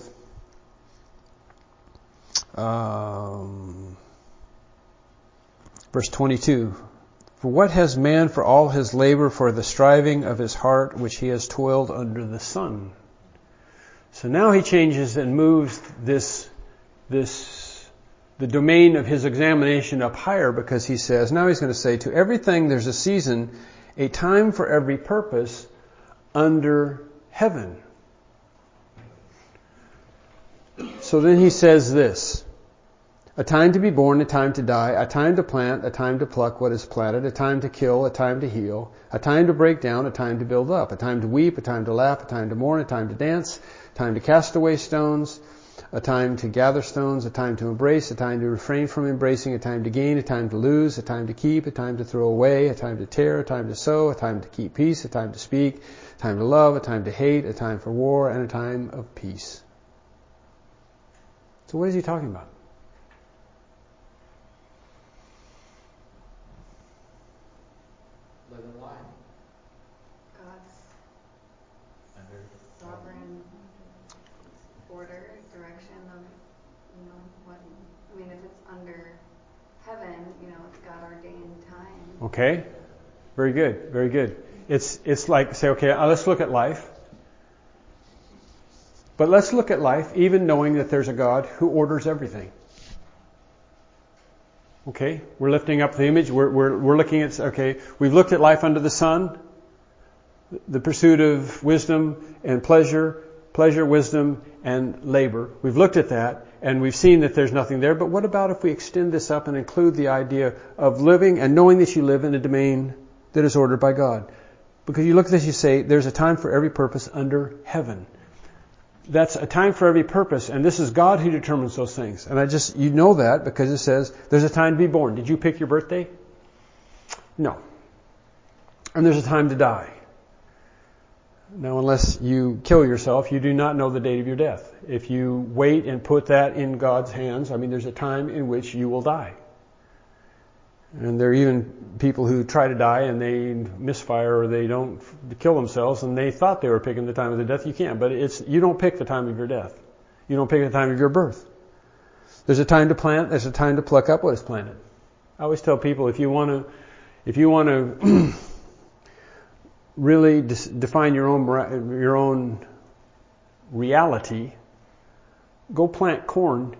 um, verse twenty-two, for what has man for all his labor, for the striving of his heart, which he has toiled under the sun? So now he changes and moves this, this, the domain of his examination up higher, because he says, now he's going to say, to everything there's a season, a time for every purpose under heaven. So then he says this, a time to be born, a time to die, a time to plant, a time to pluck what is planted, a time to kill, a time to heal, a time to break down, a time to build up, a time to weep, a time to laugh, a time to mourn, a time to dance, a time to cast away stones, a time to gather stones, a time to embrace, a time to refrain from embracing, a time to gain, a time to lose, a time to keep, a time to throw away, a time to tear, a time to sow, a time to keep peace, a time to speak, a time to love, a time to hate, a time for war, and a time of peace. So what is he talking about? Living life. God's Under sovereign order, direction of, you know, what, I mean, if it's under heaven, you know, it's God ordained time. Okay. Very good. Very good. It's, it's like, say, okay, uh, let's look at life. But let's look at life even knowing that there's a God who orders everything. Okay? We're lifting up the image. We're, we're, we're looking at, okay, we've looked at life under the sun, the pursuit of wisdom and pleasure, pleasure, wisdom, and labor. We've looked at that and we've seen that there's nothing there. But what about if we extend this up and include the idea of living and knowing that you live in a domain that is ordered by God? Because you look at this, you say, there's a time for every purpose under heaven. That's a time for every purpose, and this is God who determines those things. And I just, you know that because it says there's a time to be born. Did you pick your birthday? No. And there's a time to die. Now, unless you kill yourself, you do not know the date of your death. If you wait and put that in God's hands, I mean, there's a time in which you will die. And there are even people who try to die and they misfire or they don't kill themselves and they thought they were picking the time of their death. You can't, but it's, you don't pick the time of your death. You don't pick the time of your birth. There's a time to plant, there's a time to pluck up what is planted. I always tell people, if you want to, if you want to really dis- define your own, your own reality, go plant corn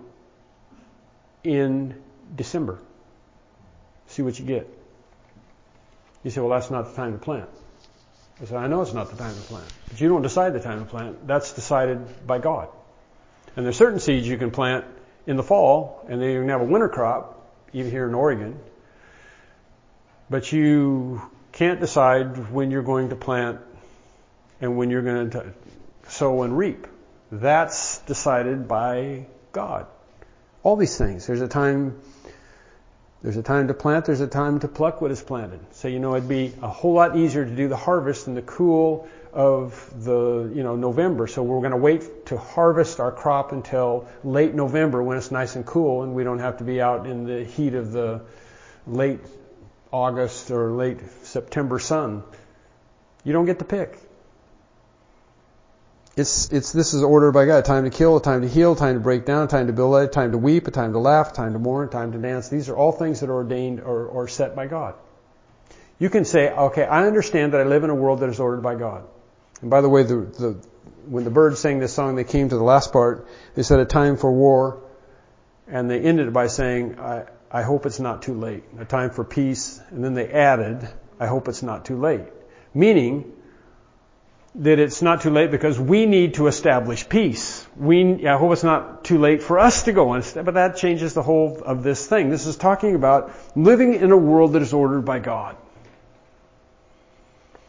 in December. See what you get. You say, well, that's not the time to plant. I say, I know it's not the time to plant. But you don't decide the time to plant. That's decided by God. And there's certain seeds you can plant in the fall, and then you can have a winter crop, even here in Oregon. But you can't decide when you're going to plant and when you're going to sow and reap. That's decided by God. All these things. There's a time... There's a time to plant, there's a time to pluck what is planted. So, you know, it'd be a whole lot easier to do the harvest in the cool of the, you know, November. So we're going to wait to harvest our crop until late November when it's nice and cool and we don't have to be out in the heat of the late August or late September sun. You don't get to pick. It's, it's, this is ordered by God. A time to kill, a time to heal, a time to break down, a time to build, a time to weep, a time to laugh, a time to mourn, a time to dance. These are all things that are ordained or, or set by God. You can say, okay, I understand that I live in a world that is ordered by God. And by the way, the, the, when the Byrds sang this song, they came to the last part, they said a time for war, and they ended it by saying, I, I hope it's not too late. A time for peace, and then they added, I hope it's not too late. Meaning, that it's not too late because we need to establish peace. We, I hope it's not too late for us to go on, but that changes the whole of this thing. This is talking about living in a world that is ordered by God.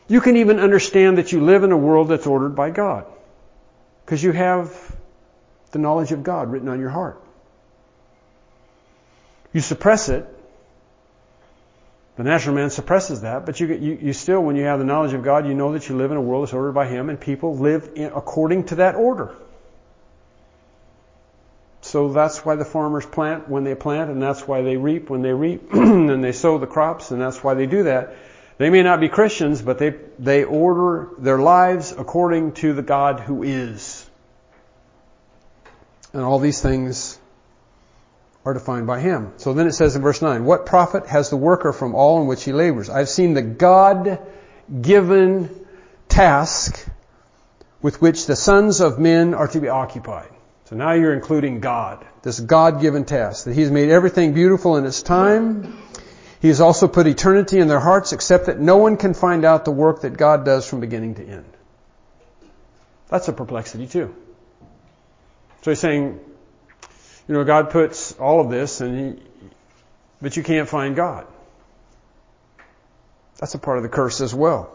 You can even understand that you live in a world that's ordered by God. Because you have the knowledge of God written on your heart. You suppress it. The natural man suppresses that, but you, you, you still, when you have the knowledge of God, you know that you live in a world that's ordered by Him, and people live in, according to that order. So that's why the farmers plant when they plant, and that's why they reap when they reap, and they sow the crops, and that's why they do that. They may not be Christians, but they, they order their lives according to the God who is. And all these things are defined by Him. So then it says in verse nine, what profit has the worker from all in which he labors? I've seen the God-given task with which the sons of men are to be occupied. So now you're including God. This God-given task. That He's made everything beautiful in its time. He has also put eternity in their hearts, except that no one can find out the work that God does from beginning to end. That's a perplexity too. So He's saying, you know, God puts all of this, and He, but you can't find God. That's a part of the curse as well.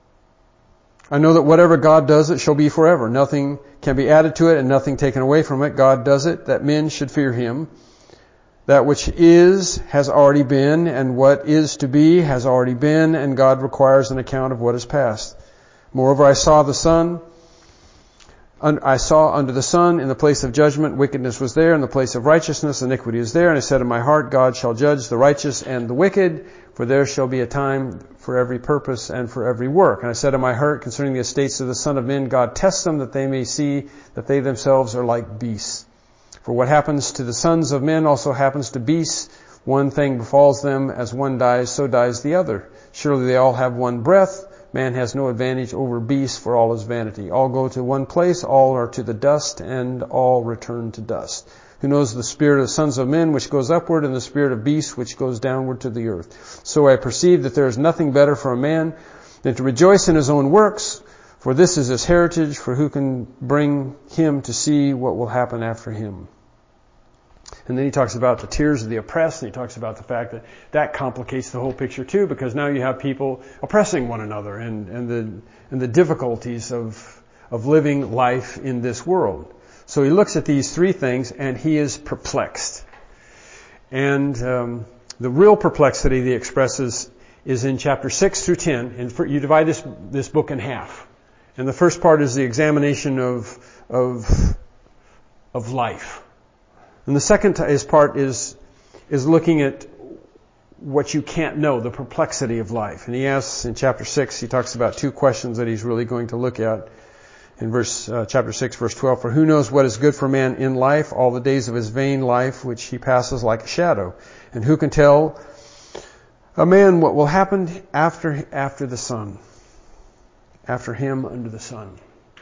I know that whatever God does, it shall be forever. Nothing can be added to it and nothing taken away from it. God does it that men should fear Him. That which is has already been, and what is to be has already been, and God requires an account of what is past. Moreover, I saw the sun. I saw under the sun in the place of judgment, wickedness was there. In the place of righteousness, iniquity is there. And I said in my heart, God shall judge the righteous and the wicked, for there shall be a time for every purpose and for every work. And I said in my heart, concerning the estates of the Son of Men, God tests them, that they may see that they themselves are like beasts. For what happens to the sons of men also happens to beasts. One thing befalls them, as one dies, so dies the other. Surely they all have one breath. Man has no advantage over beasts, for all is vanity. All go to one place, all are to the dust, and all return to dust. Who knows the spirit of the sons of men which goes upward, and the spirit of beasts which goes downward to the earth? So I perceive that there is nothing better for a man than to rejoice in his own works, for this is his heritage, for who can bring him to see what will happen after him? And then he talks about the tears of the oppressed, and he talks about the fact that that complicates the whole picture too, because now you have people oppressing one another, and, and the and the difficulties of of living life in this world. So he looks at these three things, and he is perplexed. And um, the real perplexity that he expresses is in chapter six through ten. And for, you divide this this book in half, and the first part is the examination of of of life. And the second part is is looking at what you can't know, the perplexity of life. And he asks in chapter six, he talks about two questions that he's really going to look at. In verse uh, chapter six, verse twelve, for who knows what is good for man in life, all the days of his vain life, which he passes like a shadow. And who can tell a man what will happen after after the sun, after him under the sun?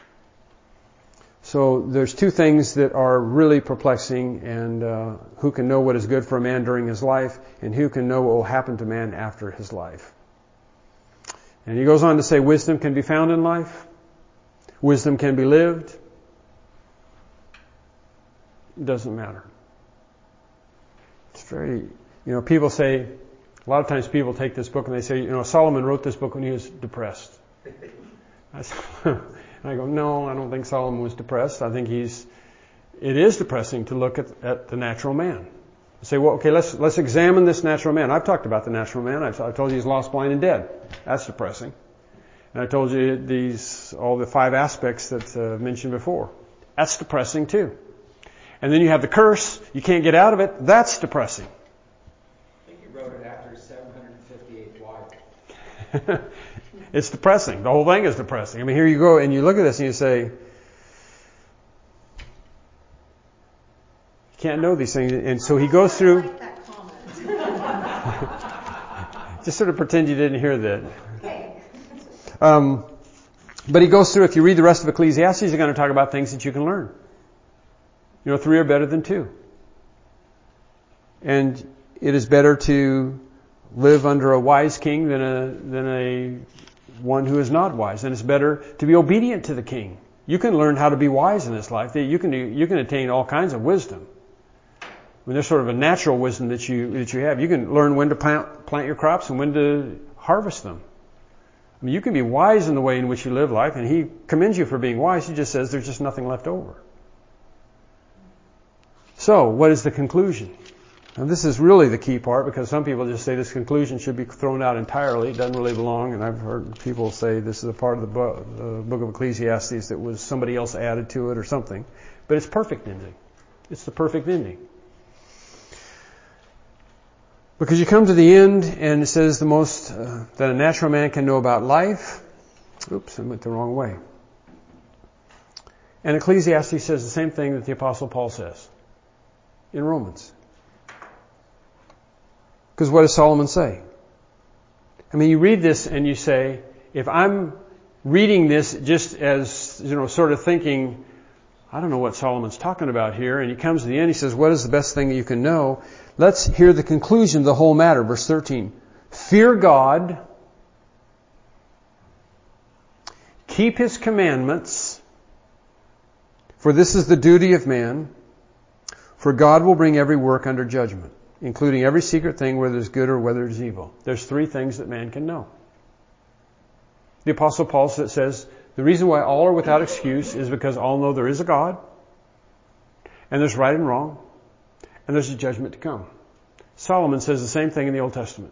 So there's two things that are really perplexing, and uh, who can know what is good for a man during his life, and who can know what will happen to man after his life. And he goes on to say wisdom can be found in life. Wisdom can be lived. It doesn't matter. It's very, you know, people say, a lot of times people take this book and they say, you know, Solomon wrote this book when he was depressed. I I go, no, I don't think Solomon was depressed. I think he's, it is depressing to look at, at the natural man. I say, well, okay, let's, let's examine this natural man. I've talked about the natural man. I've, I've told you he's lost, blind, and dead. That's depressing. And I told you these, all the five aspects that uh, mentioned before. That's depressing too. And then you have the curse. You can't get out of it. That's depressing. I think he wrote it after his seven hundred fifty-eighth wife. It's depressing. The whole thing is depressing. I mean, here you go and you look at this and you say, you can't know these things. And so he goes through. I like that comment. Just sort of pretend you didn't hear that. Okay. Um, but he goes through, if you read the rest of Ecclesiastes, he's going to talk about things that you can learn. You know, three are better than two. And it is better to live under a wise king than a than a one who is not wise. And it's better to be obedient to the king. You can learn how to be wise in this life. You can do, you can attain all kinds of wisdom. I mean, there's sort of a natural wisdom that you that you have. You can learn when to plant plant your crops and when to harvest them. I mean, you can be wise in the way in which you live life, and He commends you for being wise. He just says there's just nothing left over. So, what is the conclusion? And this is really the key part, because some people just say this conclusion should be thrown out entirely. It doesn't really belong. And I've heard people say this is a part of the book, the book of Ecclesiastes that was somebody else added to it or something. But it's perfect ending. It's the perfect ending. Because you come to the end and it says the most uh, that a natural man can know about life. Oops, I went the wrong way. And Ecclesiastes says the same thing that the Apostle Paul says in Romans. Because what does Solomon say? I mean, you read this and you say, if I'm reading this just as, you know, sort of thinking, I don't know what Solomon's talking about here, and he comes to the end, he says, what is the best thing that you can know? Let's hear the conclusion of the whole matter. Verse thirteen. Fear God, keep His commandments, for this is the duty of man, for God will bring every work under judgment, including every secret thing, whether it's good or whether it's evil. There's three things that man can know. The Apostle Paul says, the reason why all are without excuse is because all know there is a God, and there's right and wrong, and there's a judgment to come. Solomon says the same thing in the Old Testament.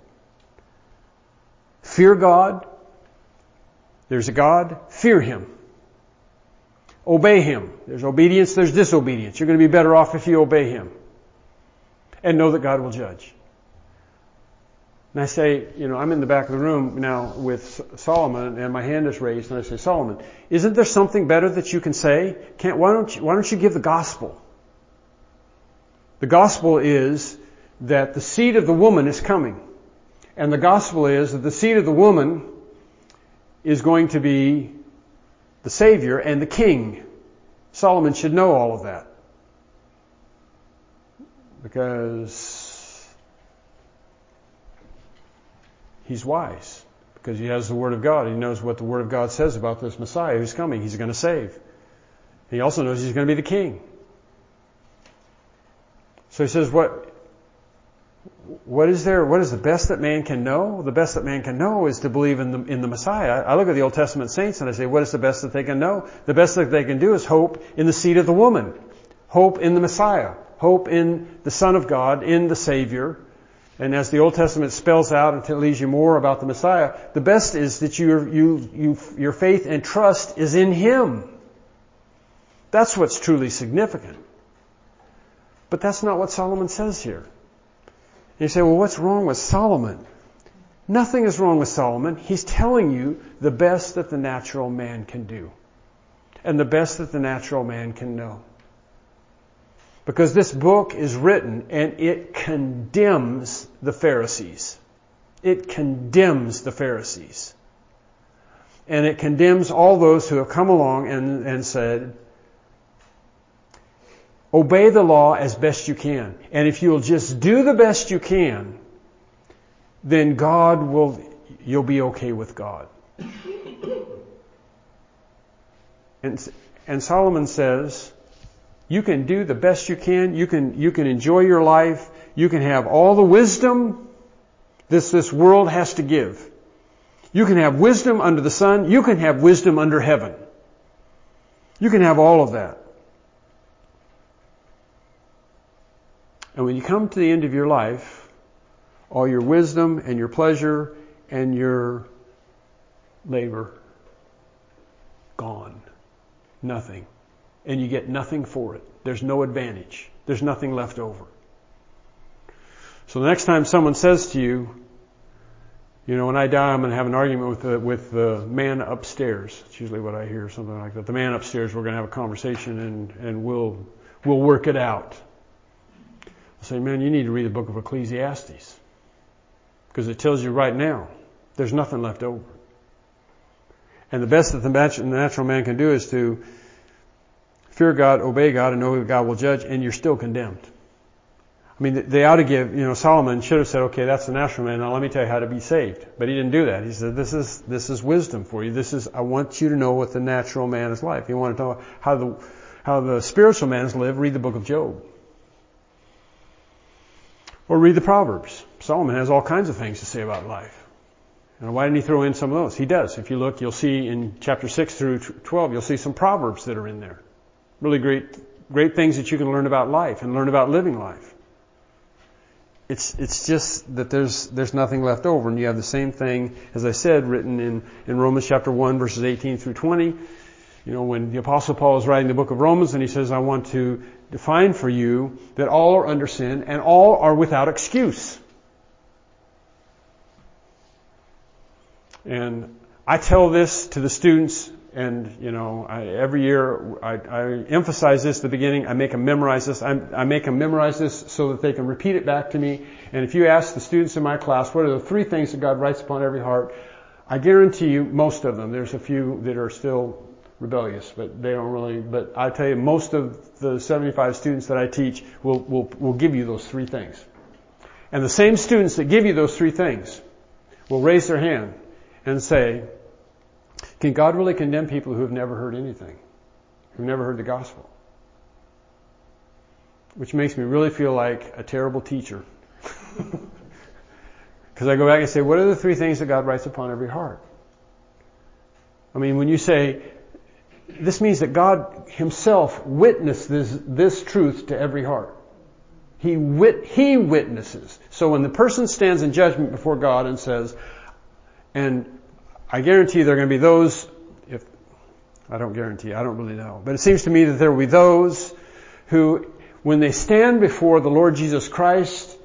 Fear God. There's a God. Fear Him. Obey Him. There's obedience, there's disobedience. You're going to be better off if you obey Him. And know that God will judge. And I say, you know, I'm in the back of the room now with Solomon, and my hand is raised, and I say, Solomon, isn't there something better that you can say? Can't, why don't you, why don't you give the gospel? The gospel is that the seed of the woman is coming. And the gospel is that the seed of the woman is going to be the Savior and the King. Solomon should know all of that. Because he's wise. Because he has the Word of God. He knows what the Word of God says about this Messiah who's coming. He's going to save. He also knows he's going to be the King. So he says, what, what is there, what is the best that man can know? The best that man can know is to believe in the, in the Messiah. I look at the Old Testament saints and I say, what is the best that they can know? The best that they can do is hope in the seed of the woman. Hope in the Messiah. Hope in the Son of God, in the Savior. And as the Old Testament spells out and tells you more about the Messiah, the best is that you, you, you, your faith and trust is in Him. That's what's truly significant. But that's not what Solomon says here. And you say, well, what's wrong with Solomon? Nothing is wrong with Solomon. He's telling you the best that the natural man can do. And the best that the natural man can know. Because this book is written and it condemns the Pharisees. It condemns the Pharisees. And it condemns all those who have come along and, and said, obey the law as best you can. And if you'll just do the best you can, then God will, you'll be okay with God. And, and Solomon says, you can do the best you can. You can, you can enjoy your life. You can have all the wisdom this, this world has to give. You can have wisdom under the sun. You can have wisdom under heaven. You can have all of that. And when you come to the end of your life, all your wisdom and your pleasure and your labor, gone. Nothing. And you get nothing for it. There's no advantage. There's nothing left over. So the next time someone says to you, you know, when I die, I'm going to have an argument with the, with the man upstairs. It's usually what I hear, something like that. The man upstairs, we're going to have a conversation and, and we'll, we'll work it out. I say, man, you need to read the book of Ecclesiastes. Because it tells you right now, there's nothing left over. And the best that the natural man can do is to fear God, obey God, and know that God will judge, and you're still condemned. I mean, they ought to give, you know, Solomon should have said, okay, that's the natural man, now let me tell you how to be saved. But he didn't do that. He said, this is, this is wisdom for you. This is, I want you to know what the natural man is like. If you want to know how the, how the spiritual man is lived, read the book of Job. Or read the Proverbs. Solomon has all kinds of things to say about life. And why didn't he throw in some of those? He does. If you look, you'll see in chapter six through twelve, you'll see some proverbs that are in there. Really great, great things that you can learn about life and learn about living life. It's, it's just that there's, there's nothing left over. And you have the same thing, as I said, written in, in Romans chapter one, verses eighteen through twenty. You know, when the Apostle Paul is writing the book of Romans and he says, I want to define for you that all are under sin and all are without excuse. And I tell this to the students, and, you know, I, every year I, I emphasize this at the beginning. I make them memorize this. I, I make them memorize this so that they can repeat it back to me. And if you ask the students in my class, what are the three things that God writes upon every heart? I guarantee you most of them. There's a few that are still rebellious, but they don't really, but I tell you, most of the seventy-five students that I teach will, will, will give you those three things. And the same students that give you those three things will raise their hand and say, can God really condemn people who have never heard anything? Who've never heard the gospel? Which makes me really feel like a terrible teacher. Because I go back and say, what are the three things that God writes upon every heart? I mean, when you say, this means that God himself witnessed this, this truth to every heart. He wit, he witnesses. So when the person stands in judgment before God and says, and I guarantee there are going to be those, if, I don't guarantee, I don't really know, but it seems to me that there will be those who, when they stand before the Lord Jesus Christ,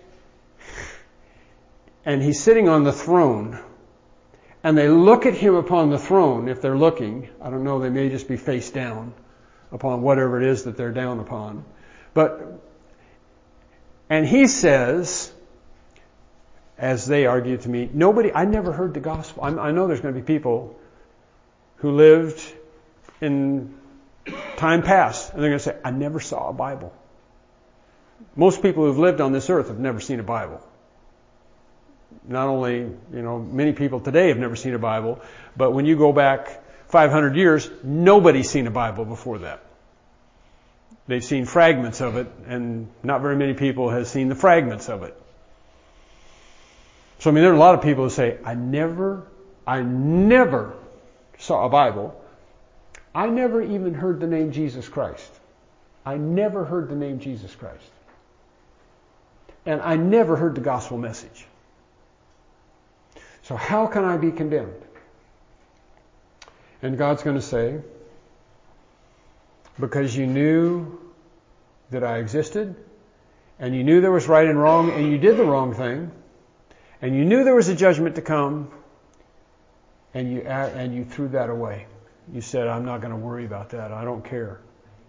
and he's sitting on the throne, and they look at him upon the throne, if they're looking, I don't know, they may just be face down upon whatever it is that they're down upon. But, and he says, as they argue to me, nobody, I never heard the gospel. I'm, I know there's going to be people who lived in time past, and they're going to say, I never saw a Bible. Most people who've lived on this earth have never seen a Bible. Not only, you know, many people today have never seen a Bible, but when you go back five hundred years, nobody's seen a Bible before that. They've seen fragments of it, and not very many people have seen the fragments of it. So, I mean, there are a lot of people who say, I never, I never saw a Bible. I never even heard the name Jesus Christ. I never heard the name Jesus Christ. And I never heard the gospel message. So how can I be condemned? And God's going to say, because you knew that I existed, and you knew there was right and wrong, and you did the wrong thing, and you knew there was a judgment to come, and you and you threw that away. You said, I'm not going to worry about that. I don't care.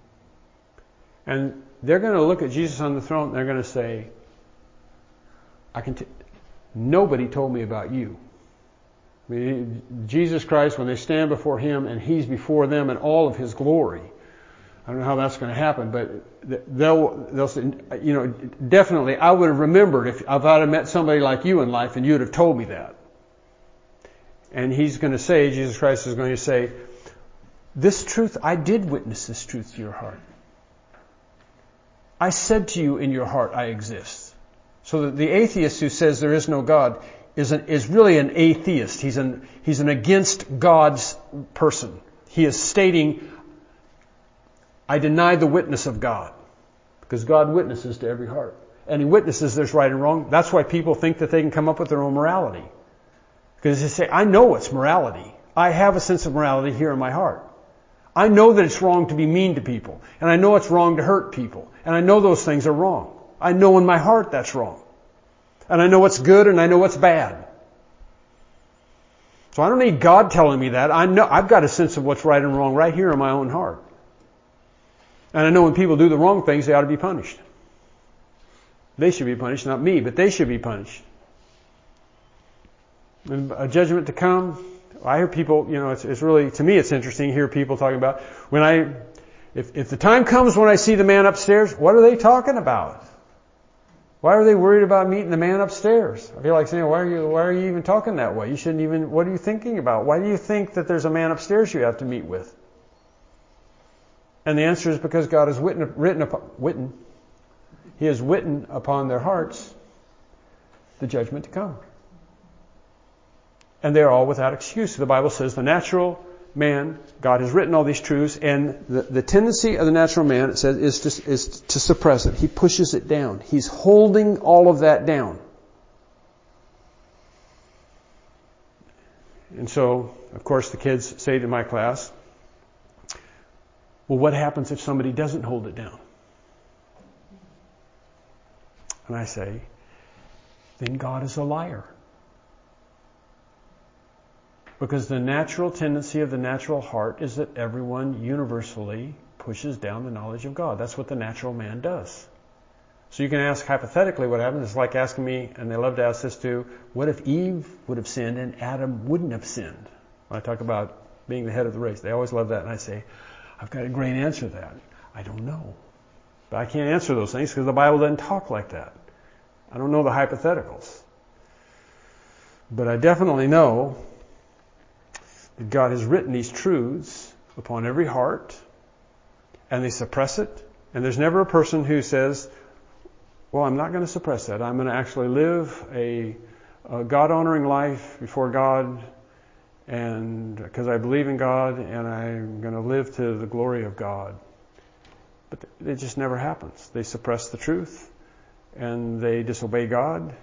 And they're going to look at Jesus on the throne, and they're going to say, I can. T- Nobody told me about you. I mean, Jesus Christ, when they stand before him and he's before them in all of his glory, I don't know how that's going to happen, but they'll, they'll say, you know, definitely I would have remembered if, if I'd have met somebody like you in life and you'd have told me that. And he's going to say, Jesus Christ is going to say, this truth, I did witness this truth to your heart. I said to you in your heart, I exist. So that the atheist who says there is no God is an, is really an atheist. He's an, he's an against God's person. He is stating, I deny the witness of God. Because God witnesses to every heart. And he witnesses there's right and wrong. That's why people think that they can come up with their own morality. Because they say, I know what's morality. I have a sense of morality here in my heart. I know that it's wrong to be mean to people. And I know it's wrong to hurt people. And I know those things are wrong. I know in my heart that's wrong. And I know what's good and I know what's bad. So I don't need God telling me that. I know, I've got a sense of what's right and wrong right here in my own heart. And I know when people do the wrong things, they ought to be punished. They should be punished, not me, but they should be punished. And a judgment to come, I hear people, you know, it's, it's really, to me it's interesting to hear people talking about, when I, if, if the time comes when I see the man upstairs, what are they talking about? Why are they worried about meeting the man upstairs? I feel like saying, why are you, why are you even talking that way? You shouldn't even, what are you thinking about? Why do you think that there's a man upstairs you have to meet with? And the answer is because God has written, written upon, written, He has written upon their hearts the judgment to come. And they're all without excuse. The Bible says the natural man, God has written all these truths, and the, the tendency of the natural man, it says, is to, is to suppress it. He pushes it down. He's holding all of that down. And so, of course, the kids say to my class, well, what happens if somebody doesn't hold it down? And I say, then God is a liar. Because the natural tendency of the natural heart is that everyone universally pushes down the knowledge of God. That's what the natural man does. So you can ask hypothetically what happens. It's like asking me, and they love to ask this too, what if Eve would have sinned and Adam wouldn't have sinned? When I talk about being the head of the race, they always love that. And I say, I've got a great answer to that. I don't know. But I can't answer those things because the Bible doesn't talk like that. I don't know the hypotheticals. But I definitely know that God has written these truths upon every heart, and they suppress it. And there's never a person who says, well, I'm not going to suppress that. I'm going to actually live a, a God-honoring life before God, and because I believe in God, and I'm going to live to the glory of God. But it just never happens. They suppress the truth, and they disobey God,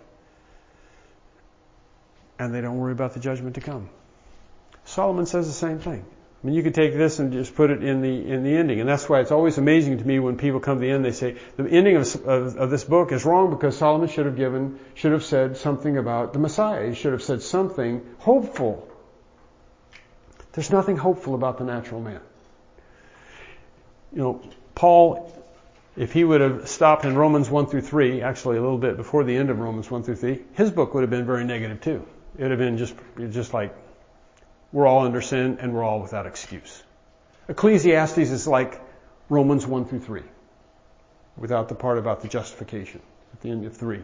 and they don't worry about the judgment to come. Solomon says the same thing. I mean, you could take this and just put it in the in the ending, and that's why it's always amazing to me when people come to the end. They say the ending of, of, of this book is wrong because Solomon should have given, should have said something about the Messiah. He should have said something hopeful. There's nothing hopeful about the natural man. You know, Paul, if he would have stopped in Romans one through three, actually a little bit before the end of Romans one through three, his book would have been very negative too. It would have been just just like, we're all under sin and we're all without excuse. Ecclesiastes is like Romans one through three, without the part about the justification at the end of three.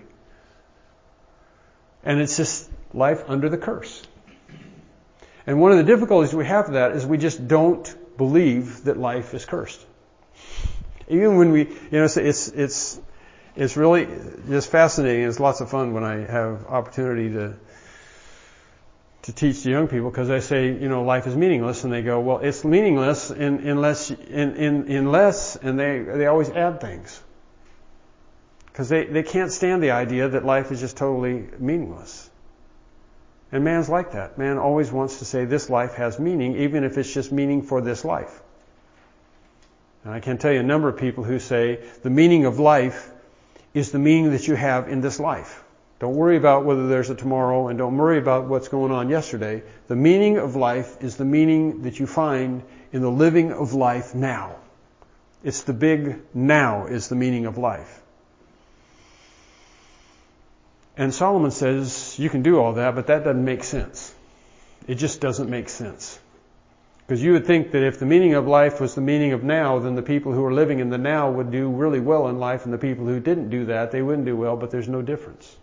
And it's just life under the curse. And one of the difficulties we have with that is we just don't believe that life is cursed. Even when we, you know, it's it's it's, it's really just fascinating. It's lots of fun when I have opportunity to to teach the young people, because I say, you know, life is meaningless, and they go, well, it's meaningless in, unless, in, in, unless, and they, they always add things. Because they, they can't stand the idea that life is just totally meaningless. And man's like that. Man always wants to say this life has meaning, even if it's just meaning for this life. And I can tell you a number of people who say the meaning of life is the meaning that you have in this life. Don't worry about whether there's a tomorrow, and don't worry about what's going on yesterday. The meaning of life is the meaning that you find in the living of life now. It's the big now is the meaning of life. And Solomon says you can do all that, but that doesn't make sense. It just doesn't make sense. Because you would think that if the meaning of life was the meaning of now, then the people who are living in the now would do really well in life, and the people who didn't do that, they wouldn't do well, but there's no difference.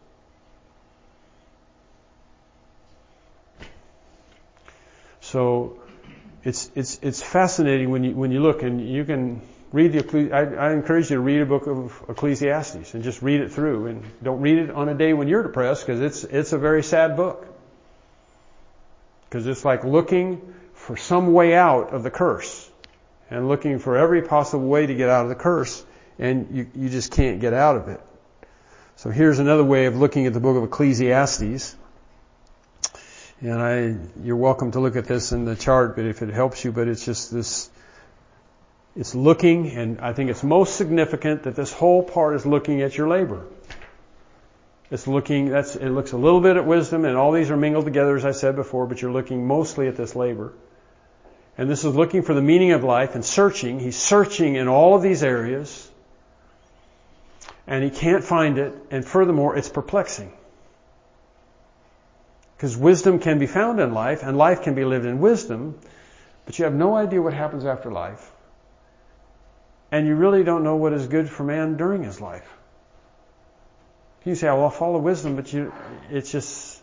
So it's it's it's fascinating when you when you look, and you can read the. I, I encourage you to read a book of Ecclesiastes and just read it through, and don't read it on a day when you're depressed, because it's it's a very sad book. Because it's like looking for some way out of the curse, and looking for every possible way to get out of the curse, and you you just can't get out of it. So here's another way of looking at the book of Ecclesiastes. And I, you're welcome to look at this in the chart, but if it helps you, but it's just this, it's looking, and I think it's most significant that this whole part is looking at your labor. It's looking, that's, it looks a little bit at wisdom, and all these are mingled together, as I said before, but you're looking mostly at this labor. And this is looking for the meaning of life and searching. He's searching in all of these areas, and he can't find it, and furthermore, it's perplexing. Because wisdom can be found in life, and life can be lived in wisdom, but you have no idea what happens after life. And you really don't know what is good for man during his life. You say, well, I'll follow wisdom, but you, it's just...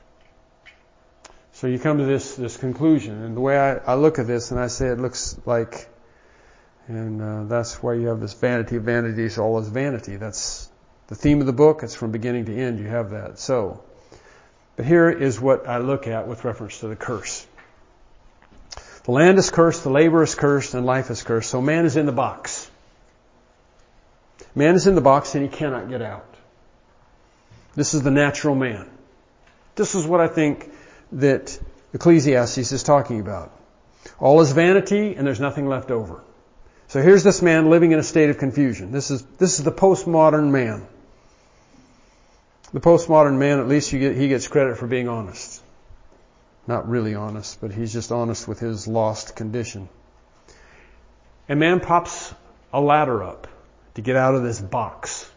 So you come to this, this conclusion. And the way I, I look at this, and I say it looks like, and uh, that's why you have this vanity of vanities, all is vanity. That's the theme of the book. It's from beginning to end. You have that. So... But here is what I look at with reference to the curse. The land is cursed, the labor is cursed, and life is cursed. So man is in the box. Man is in the box and he cannot get out. This is the natural man. This is what I think that Ecclesiastes is talking about. All is vanity and there's nothing left over. So here's this man living in a state of confusion. This is, this is the postmodern man. The postmodern man, at least you get, he gets credit for being honest. Not really honest, but he's just honest with his lost condition. And man pops a ladder up to get out of this box.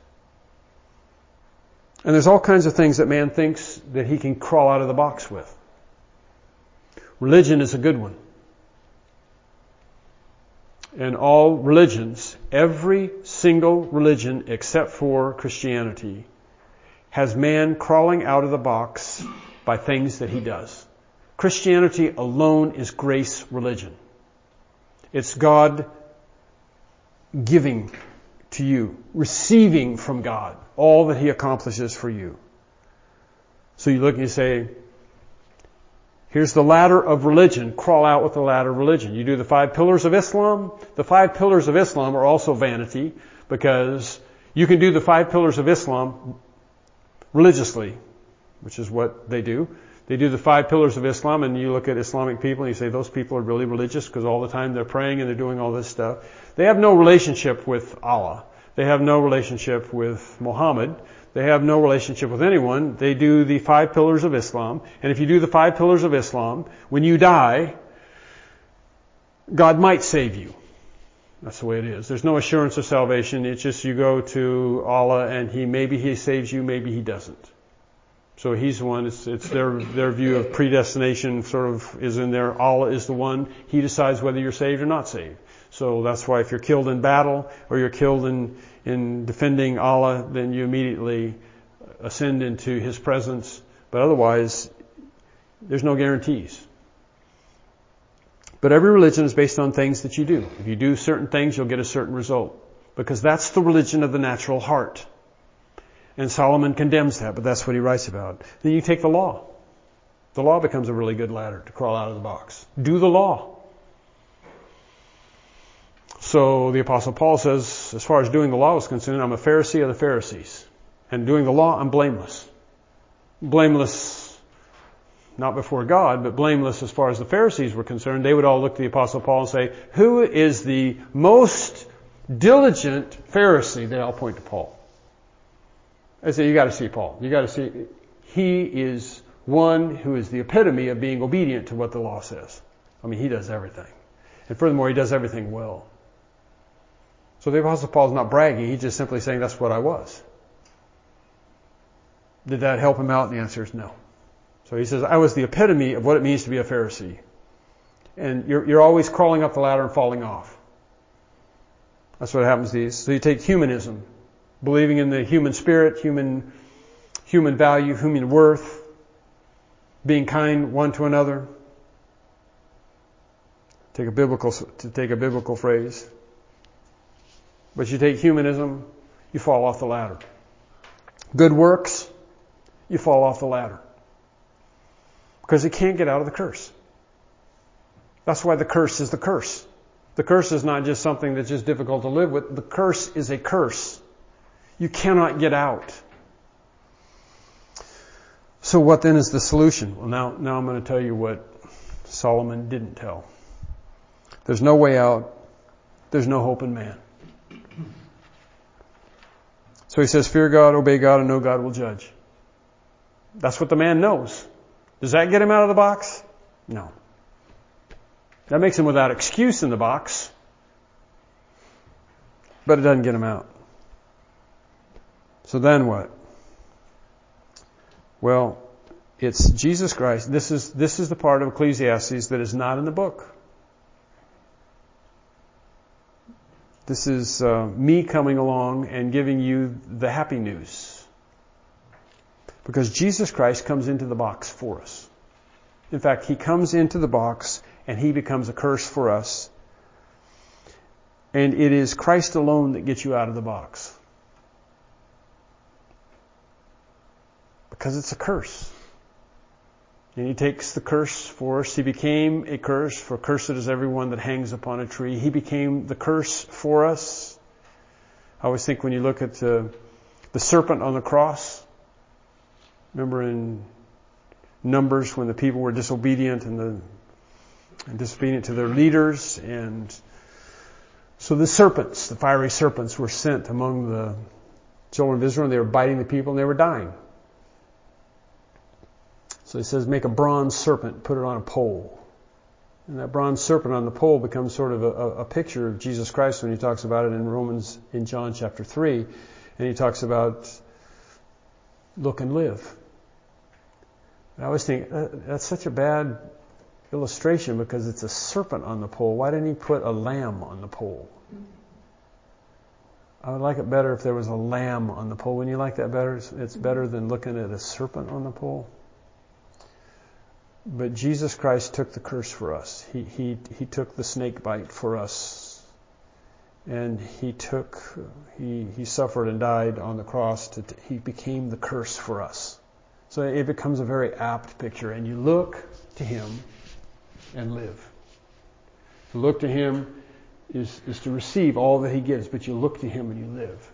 And there's all kinds of things that man thinks that he can crawl out of the box with. Religion is a good one. And all religions, every single religion except for Christianity, has man crawling out of the box by things that he does. Christianity alone is grace religion. It's God giving to you, receiving from God all that He accomplishes for you. So you look and you say, here's the ladder of religion. Crawl out with the ladder of religion. You do the five pillars of Islam. The five pillars of Islam are also vanity because you can do the five pillars of Islam religiously, which is what they do. They do the five pillars of Islam, and you look at Islamic people and you say those people are really religious because all the time they're praying and they're doing all this stuff. They have no relationship with Allah. They have no relationship with Muhammad. They have no relationship with anyone. They do the five pillars of Islam. And if you do the five pillars of Islam, when you die, God might save you. That's the way it is. There's no assurance of salvation. It's just you go to Allah and He, maybe He saves you, maybe He doesn't. So He's the one, it's, it's their, their view of predestination sort of is in there. Allah is the one. He decides whether you're saved or not saved. So that's why if you're killed in battle or you're killed in, in defending Allah, then you immediately ascend into His presence. But otherwise, there's no guarantees. But every religion is based on things that you do. If you do certain things, you'll get a certain result. Because that's the religion of the natural heart. And Solomon condemns that, but that's what he writes about. Then you take the law. The law becomes a really good ladder to crawl out of the box. Do the law. So the Apostle Paul says, as far as doing the law is concerned, I'm a Pharisee of the Pharisees. And doing the law, I'm blameless. Blameless, not before God, but blameless as far as the Pharisees were concerned. They would all look to the Apostle Paul and say, who is the most diligent Pharisee? Then I'll point to Paul. I say, you got to see Paul. You got to see, he is one who is the epitome of being obedient to what the law says. I mean, he does everything. And furthermore, he does everything well. So the Apostle Paul's not bragging. He's just simply saying, that's what I was. Did that help him out? And the answer is no. So he says, I was the epitome of what it means to be a Pharisee. And you're, you're always crawling up the ladder and falling off. That's what happens to these. So you take humanism. Believing in the human spirit, human, human value, human worth, being kind one to another. Take a biblical, to take a biblical phrase. But you take humanism, you fall off the ladder. Good works, you fall off the ladder. Because you can't get out of the curse. That's why the curse is the curse. The curse is not just something that's just difficult to live with. The curse is a curse. You cannot get out. So what then is the solution? Well, now, now I'm going to tell you what Solomon didn't tell. There's no way out. There's no hope in man. So he says, fear God, obey God, and know God will judge. That's what the man knows. Does that get him out of the box? No. That makes him without excuse in the box. But it doesn't get him out. So then what? Well, it's Jesus Christ. This is, this is the part of Ecclesiastes that is not in the book. This is uh, me coming along and giving you the happy news. Because Jesus Christ comes into the box for us. In fact, He comes into the box and He becomes a curse for us. And it is Christ alone that gets you out of the box. Because it's a curse. And he takes the curse for us. He became a curse, for cursed is everyone that hangs upon a tree. He became the curse for us. I always think when you look at the, the serpent on the cross, remember in Numbers when the people were disobedient and, the, and disobedient to their leaders, and so the serpents, the fiery serpents, were sent among the children of Israel, and they were biting the people and they were dying. So he says, make a bronze serpent, put it on a pole. And that bronze serpent on the pole becomes sort of a, a picture of Jesus Christ when he talks about it in Romans, in John chapter three. And he talks about look and live. And I always think that, that's such a bad illustration because it's a serpent on the pole. Why didn't he put a lamb on the pole? I would like it better if there was a lamb on the pole. Wouldn't you like that better? It's, it's better than looking at a serpent on the pole. But Jesus Christ took the curse for us. He, he, he took the snake bite for us. And he took, he, he suffered and died on the cross. To, he became the curse for us. So it becomes a very apt picture. And you look to him and live. To look to him is, is to receive all that he gives, but you look to him and you live.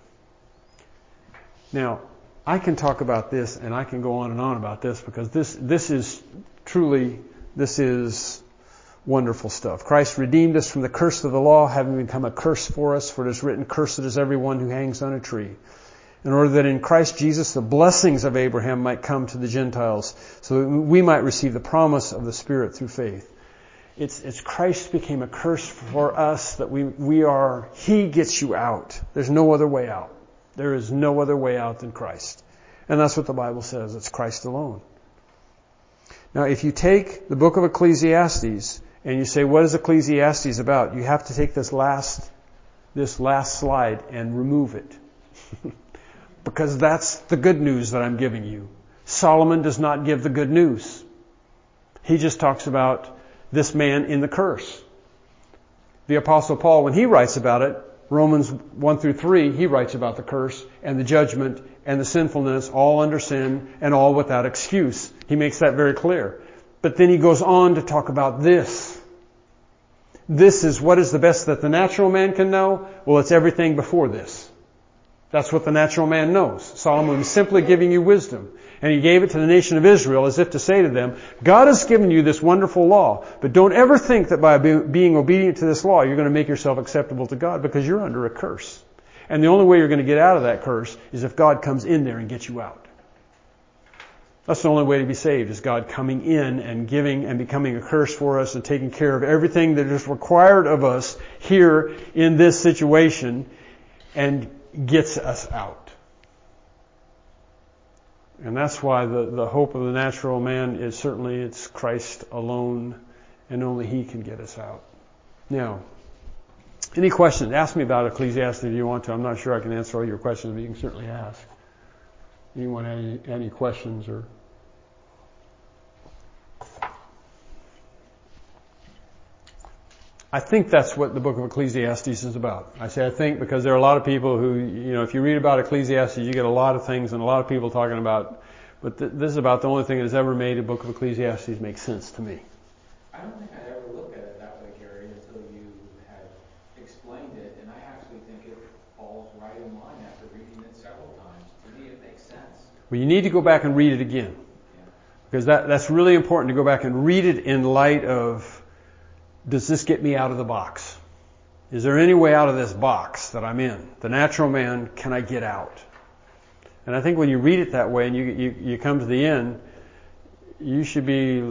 Now, I can talk about this and I can go on and on about this because this, this is truly, this is wonderful stuff. Christ redeemed us from the curse of the law, having become a curse for us, for it is written, cursed is everyone who hangs on a tree. In order that in Christ Jesus the blessings of Abraham might come to the Gentiles, so that we might receive the promise of the Spirit through faith. It's, it's Christ became a curse for us that we, we are, he gets you out. There's no other way out. There is no other way out than Christ. And that's what the Bible says. It's Christ alone. Now, if you take the book of Ecclesiastes and you say, what is Ecclesiastes about? You have to take this last, this last slide and remove it. Because that's the good news that I'm giving you. Solomon does not give the good news. He just talks about this man in the curse. The Apostle Paul, when he writes about it, Romans one through three, he writes about the curse and the judgment and the sinfulness, all under sin and all without excuse. He makes that very clear. But then he goes on to talk about this. This is what is the best that the natural man can know? Well, it's everything before this. That's what the natural man knows. Solomon is simply giving you wisdom. And he gave it to the nation of Israel as if to say to them, God has given you this wonderful law, but don't ever think that by being obedient to this law, you're going to make yourself acceptable to God because you're under a curse. And the only way you're going to get out of that curse is if God comes in there and gets you out. That's the only way to be saved, is God coming in and giving and becoming a curse for us and taking care of everything that is required of us here in this situation and gets us out. And that's why the, the hope of the natural man is certainly it's Christ alone, and only he can get us out. Now, any questions? Ask me about Ecclesiastes if you want to. I'm not sure I can answer all your questions, but you can certainly ask. Anyone have any, any questions or? I think that's what the book of Ecclesiastes is about. I say I think because there are a lot of people who, you know, if you read about Ecclesiastes, you get a lot of things and a lot of people talking about, but th- this is about the only thing that has ever made the book of Ecclesiastes make sense to me. I don't think I ever looked at it that way, Gary, until you had explained it, and I actually think it falls right in line after reading it several times. To me, it makes sense. Well, you need to go back and read it again. Because that, that's really important to go back and read it in light of, does this get me out of the box? Is there any way out of this box that I'm in? The natural man, can I get out? And I think when you read it that way and you, you, you come to the end, you should be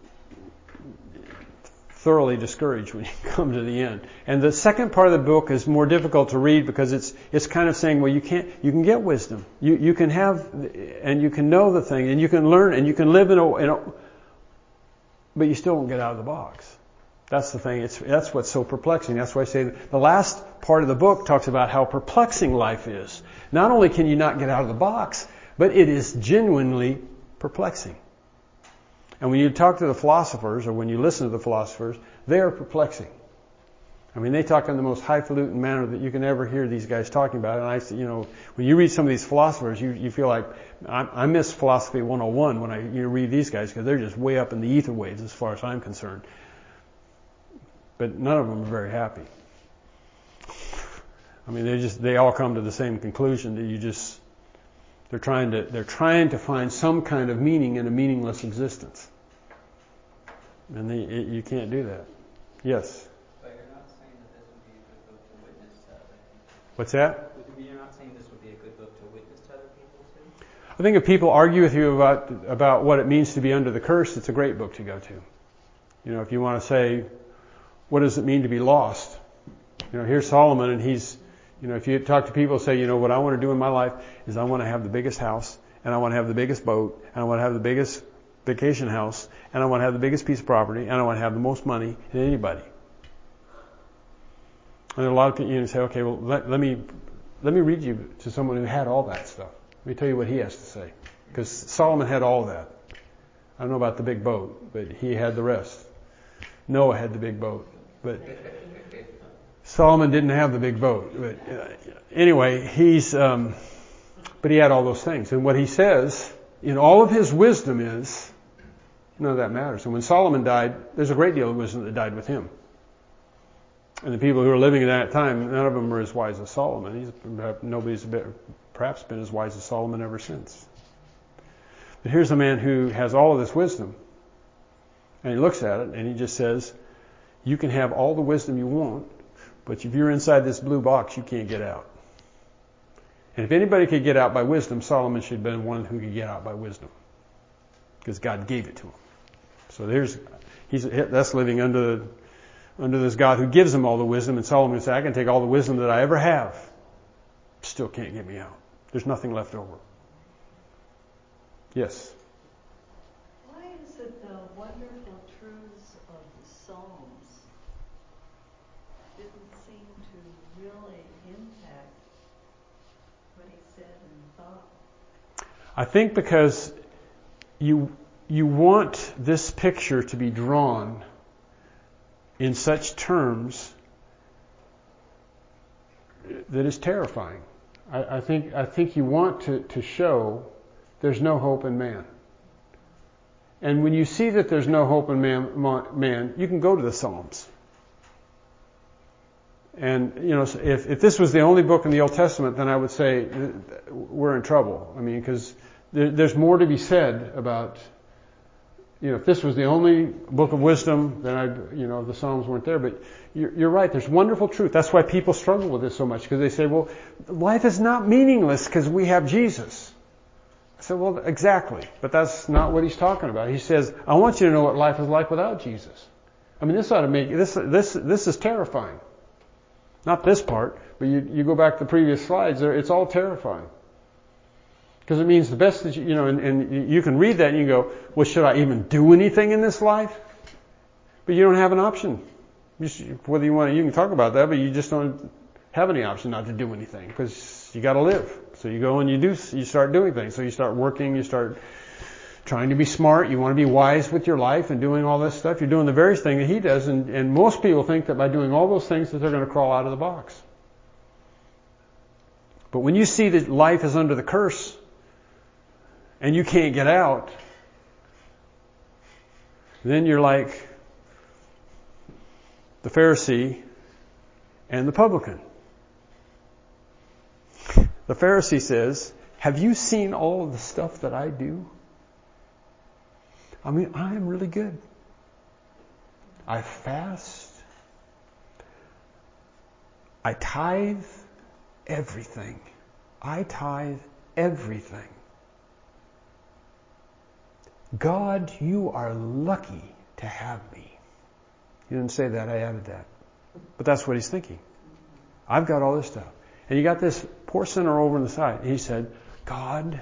thoroughly discouraged when you come to the end. And the second part of the book is more difficult to read because it's it's kind of saying, well, you can't, you can get wisdom. You you can have, and you can know the thing, and you can learn, and you can live in a, in a but you still won't get out of the box. That's the thing. It's, that's what's so perplexing. That's why I say the last part of the book talks about how perplexing life is. Not only can you not get out of the box, but it is genuinely perplexing. And when you talk to the philosophers, or when you listen to the philosophers, they are perplexing. I mean, they talk in the most highfalutin manner that you can ever hear these guys talking about. And I, you know, when you read some of these philosophers, you, you feel like I, I miss philosophy one oh one when I you read these guys because they're just way up in the ether waves as far as I'm concerned. But none of them are very happy. I mean, they just they all come to the same conclusion that you just they're trying to they're trying to find some kind of meaning in a meaningless existence, and they, it, you can't do that. Yes. But you're not saying that this would be a good book to witness to other people. What's that? You're not saying this would be a good book to witness to other people too? I think if people argue with you about about what it means to be under the curse, it's a great book to go to. You know, if you want to say, what does it mean to be lost? You know, here's Solomon, and he's, you know, if you talk to people, say, you know, what I want to do in my life is I want to have the biggest house, and I want to have the biggest boat, and I want to have the biggest vacation house, and I want to have the biggest piece of property, and I want to have the most money than anybody. And a lot of people, you know, say, okay, well, let, let me let me read you to someone who had all that stuff. Let me tell you what he has to say, because Solomon had all that. I don't know about the big boat, but he had the rest. Noah had the big boat, but Solomon didn't have the big boat. But uh, anyway, he's, um, but he had all those things. And what he says in all of his wisdom is, none of that matters. And when Solomon died, there's a great deal of wisdom that died with him. And the people who were living at that time, none of them were as wise as Solomon. He's, nobody's been, perhaps been as wise as Solomon ever since. But here's a man who has all of this wisdom. And he looks at it and he just says, you can have all the wisdom you want, but if you're inside this blue box, you can't get out. And if anybody could get out by wisdom, Solomon should have been one who could get out by wisdom, because God gave it to him. So there's, he's that's living under under this God who gives him all the wisdom. And Solomon said, I can take all the wisdom that I ever have, still can't get me out. There's nothing left over. Yes. Why is it the wonderful truths of the Psalms didn't seem to really impact what he said and thought? I think because you you want this picture to be drawn in such terms that is terrifying. I, I think I think you want to, to show there's no hope in man. And when you see that there's no hope in man, man, you can go to the Psalms. And, you know, if, if this was the only book in the Old Testament, then I would say we're in trouble. I mean, because there, there's more to be said about, you know, if this was the only book of wisdom, then I, you know, the Psalms weren't there. But you're, you're right. There's wonderful truth. That's why people struggle with this so much, because they say, well, life is not meaningless because we have Jesus. I said, well, exactly. But that's not what he's talking about. He says, I want you to know what life is like without Jesus. I mean, this ought to make, this, this, this is terrifying. Not this part, but you, you go back to the previous slides, it's all terrifying. Because it means the best that you, you know, and, and you can read that and you go, well, should I even do anything in this life? But you don't have an option. You should, whether you want to, you can talk about that, but you just don't have any option not to do anything, because you got to live. So you go and you do, you start doing things. So you start working, you start trying to be smart, you want to be wise with your life and doing all this stuff. You're doing the very thing that he does, and, and most people think that by doing all those things that they're going to crawl out of the box. But when you see that life is under the curse and you can't get out, then you're like the Pharisee and the publican. The Pharisee says, have you seen all of the stuff that I do? I mean, I am really good. I fast. I tithe everything. I tithe everything. God, you are lucky to have me. He didn't say that, I added that. But that's what he's thinking. I've got all this stuff. And you got this poor sinner over on the side. He said, God,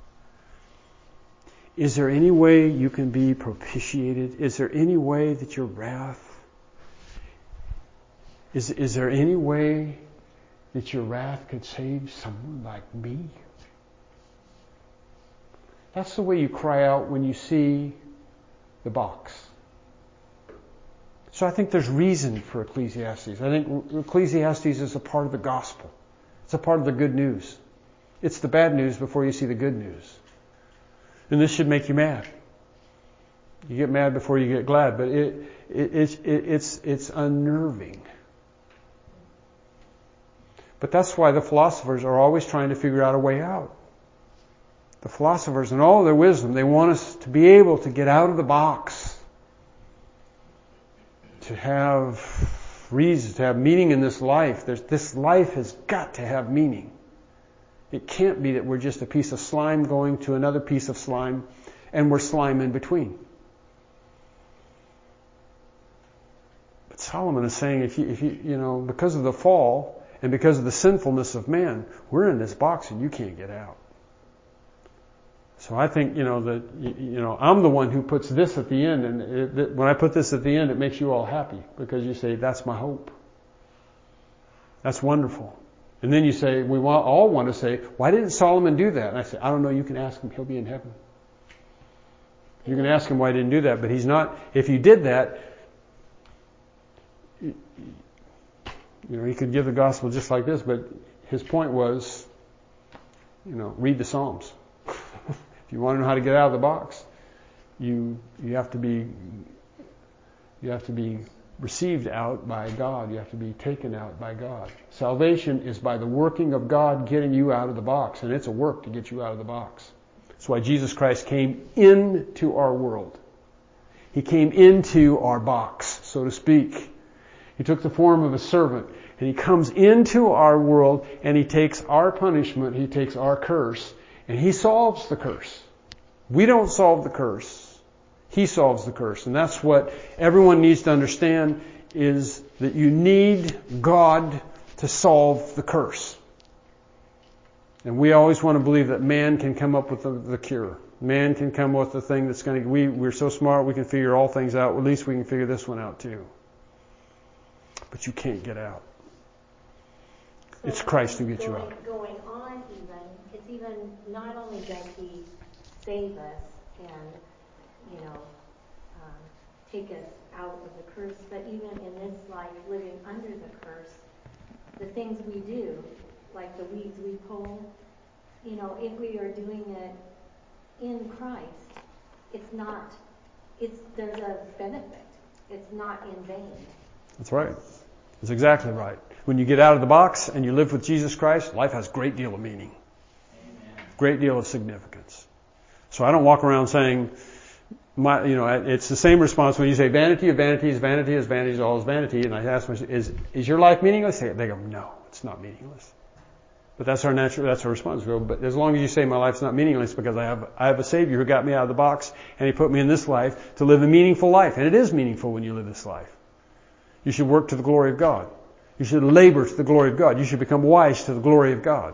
is there any way you can be propitiated? Is there any way that your wrath, is, is there any way that your wrath could save someone like me? That's the way you cry out when you see the box. So I think there's reason for Ecclesiastes. I think Ecclesiastes is a part of the gospel. It's a part of the good news. It's the bad news before you see the good news. And this should make you mad. You get mad before you get glad, but it, it, it, it it's it's unnerving. But that's why the philosophers are always trying to figure out a way out. The philosophers, in all their wisdom, they want us to be able to get out of the box, to have reason, to have meaning in this life. There's, this life has got to have meaning. It can't be that we're just a piece of slime going to another piece of slime, and we're slime in between. But Solomon is saying, if you, if you, you know, because of the fall and because of the sinfulness of man, we're in this box and you can't get out. So I think, you know, that, you know, I'm the one who puts this at the end, and it, that when I put this at the end, it makes you all happy because you say, that's my hope. That's wonderful. And then you say, we all want to say, why didn't Solomon do that? And I say, I don't know, you can ask him, he'll be in heaven. You can ask him why he didn't do that, but he's not, if you did that, you know, he could give the gospel just like this, but his point was, you know, read the Psalms. If you want to know how to get out of the box, you you have to be you have to be received out by God. You have to be taken out by God. Salvation is by the working of God getting you out of the box, and it's a work to get you out of the box. That's why Jesus Christ came into our world. He came into our box, so to speak. He took the form of a servant, and he comes into our world, and he takes our punishment, he takes our curse, and he solves the curse. We don't solve the curse. He solves the curse. And that's what everyone needs to understand, is that you need God to solve the curse. And we always want to believe that man can come up with the, the cure. Man can come up with the thing that's going to, we, we're so smart we can figure all things out. At least we can figure this one out too. But you can't get out. So it's Christ who gets going, you out. Going on even, it's even, not only does he save us and, you know, um, take us out of the curse, but even in this life, living under the curse, the things we do, like the weeds we pull, you know, if we are doing it in Christ, it's not, it's, there's a benefit. It's not in vain. That's right. That's exactly right. When you get out of the box and you live with Jesus Christ, life has a great deal of meaning. Amen. Great deal of significance. So I don't walk around saying, my, you know, it's the same response when you say vanity of vanities, vanity is vanity, is all is vanity. And I ask myself, is, is your life meaningless? They go, no, it's not meaningless. But that's our natural, that's our response. We go, but as long as you say my life's not meaningless, because I have, I have a Savior who got me out of the box and He put me in this life to live a meaningful life. And it is meaningful when you live this life. You should work to the glory of God. You should labor to the glory of God. You should become wise to the glory of God.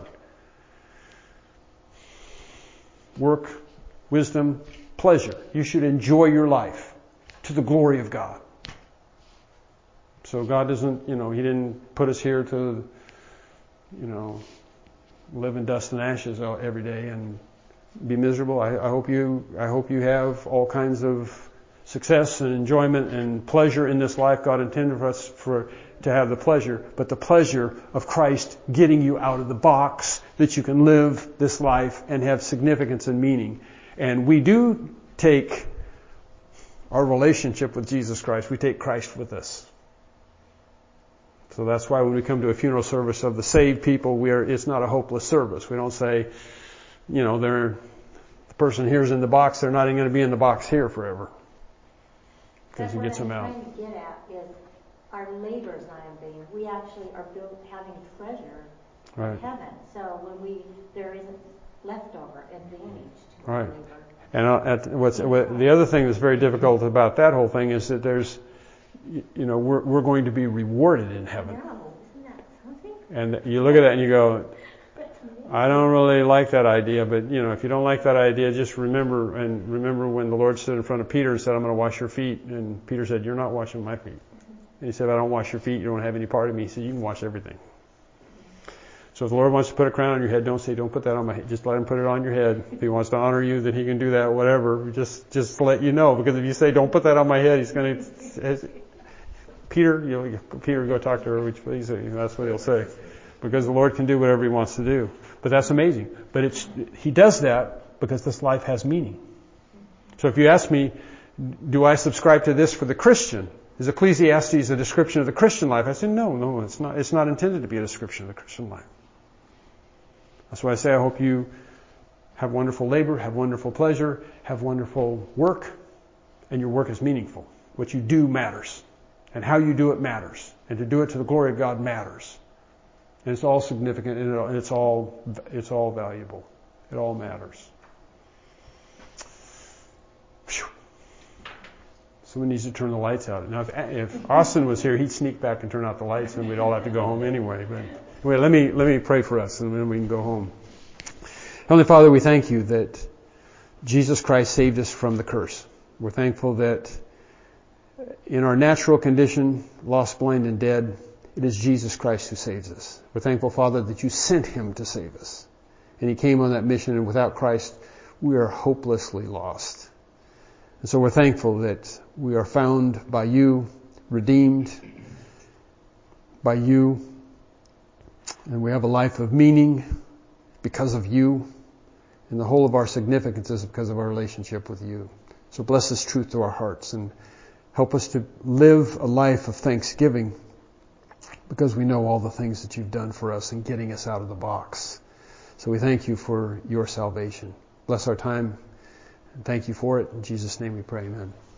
Work, wisdom, pleasure. You should enjoy your life to the glory of God. So God doesn't, you know, He didn't put us here to, you know, live in dust and ashes every day and be miserable. I, I hope you, I hope you have all kinds of success and enjoyment and pleasure in this life. God intended for us for to have the pleasure, but the pleasure of Christ getting you out of the box, that you can live this life and have significance and meaning. And we do take our relationship with Jesus Christ, we take Christ with us. So that's why when we come to a funeral service of the saved people, we are, it's not a hopeless service. We don't say, you know, they're, the person here's in the box, they're not even going to be in the box here forever. Because He gets them out. What I'm trying to get at is our labor is not in vain. We actually are built having treasure right. in heaven. So when we, there isn't leftover advantage to right. our labor. And uh, at, what's what, the other thing that's very difficult about that whole thing is that there's, you know, we're we're going to be rewarded in heaven. No, isn't that something? And you look at that and you go, I don't really like that idea, but you know, if you don't like that idea, just remember and remember when the Lord stood in front of Peter and said, I'm going to wash your feet. And Peter said, you're not washing my feet. And he said, if I don't wash your feet, you don't have any part of me. He said, you can wash everything. So if the Lord wants to put a crown on your head, don't say, don't put that on my head. Just let Him put it on your head. If He wants to honor you, then He can do that, whatever. Just, just to let you know. Because if you say, don't put that on my head, He's going to, Peter, you know, Peter, go talk to her, which please, that's what he'll say. Because the Lord can do whatever He wants to do. But that's amazing. But it's, He does that because this life has meaning. So if you ask me, do I subscribe to this for the Christian? Is Ecclesiastes a description of the Christian life? I say, no, no, it's not. It's not intended to be a description of the Christian life. That's why I say I hope you have wonderful labor, have wonderful pleasure, have wonderful work, and your work is meaningful. What you do matters. And how you do it matters. And to do it to the glory of God matters. And it's all significant and it's all, it's all valuable. It all matters. Whew. Someone needs to turn the lights out. Now, if, if Austin was here, he'd sneak back and turn out the lights, and we'd all have to go home anyway. But anyway, let me let me pray for us, and then we can go home. Heavenly Father, we thank You that Jesus Christ saved us from the curse. We're thankful that in our natural condition, lost, blind, and dead, it is Jesus Christ who saves us. We're thankful, Father, that You sent Him to save us, and He came on that mission. And without Christ, we are hopelessly lost. And so we're thankful that we are found by You, redeemed by You, and we have a life of meaning because of You, and the whole of our significance is because of our relationship with You. So bless this truth to our hearts and help us to live a life of thanksgiving because we know all the things that You've done for us in getting us out of the box. So we thank You for Your salvation. Bless our time. And thank You for it. In Jesus' name we pray, amen.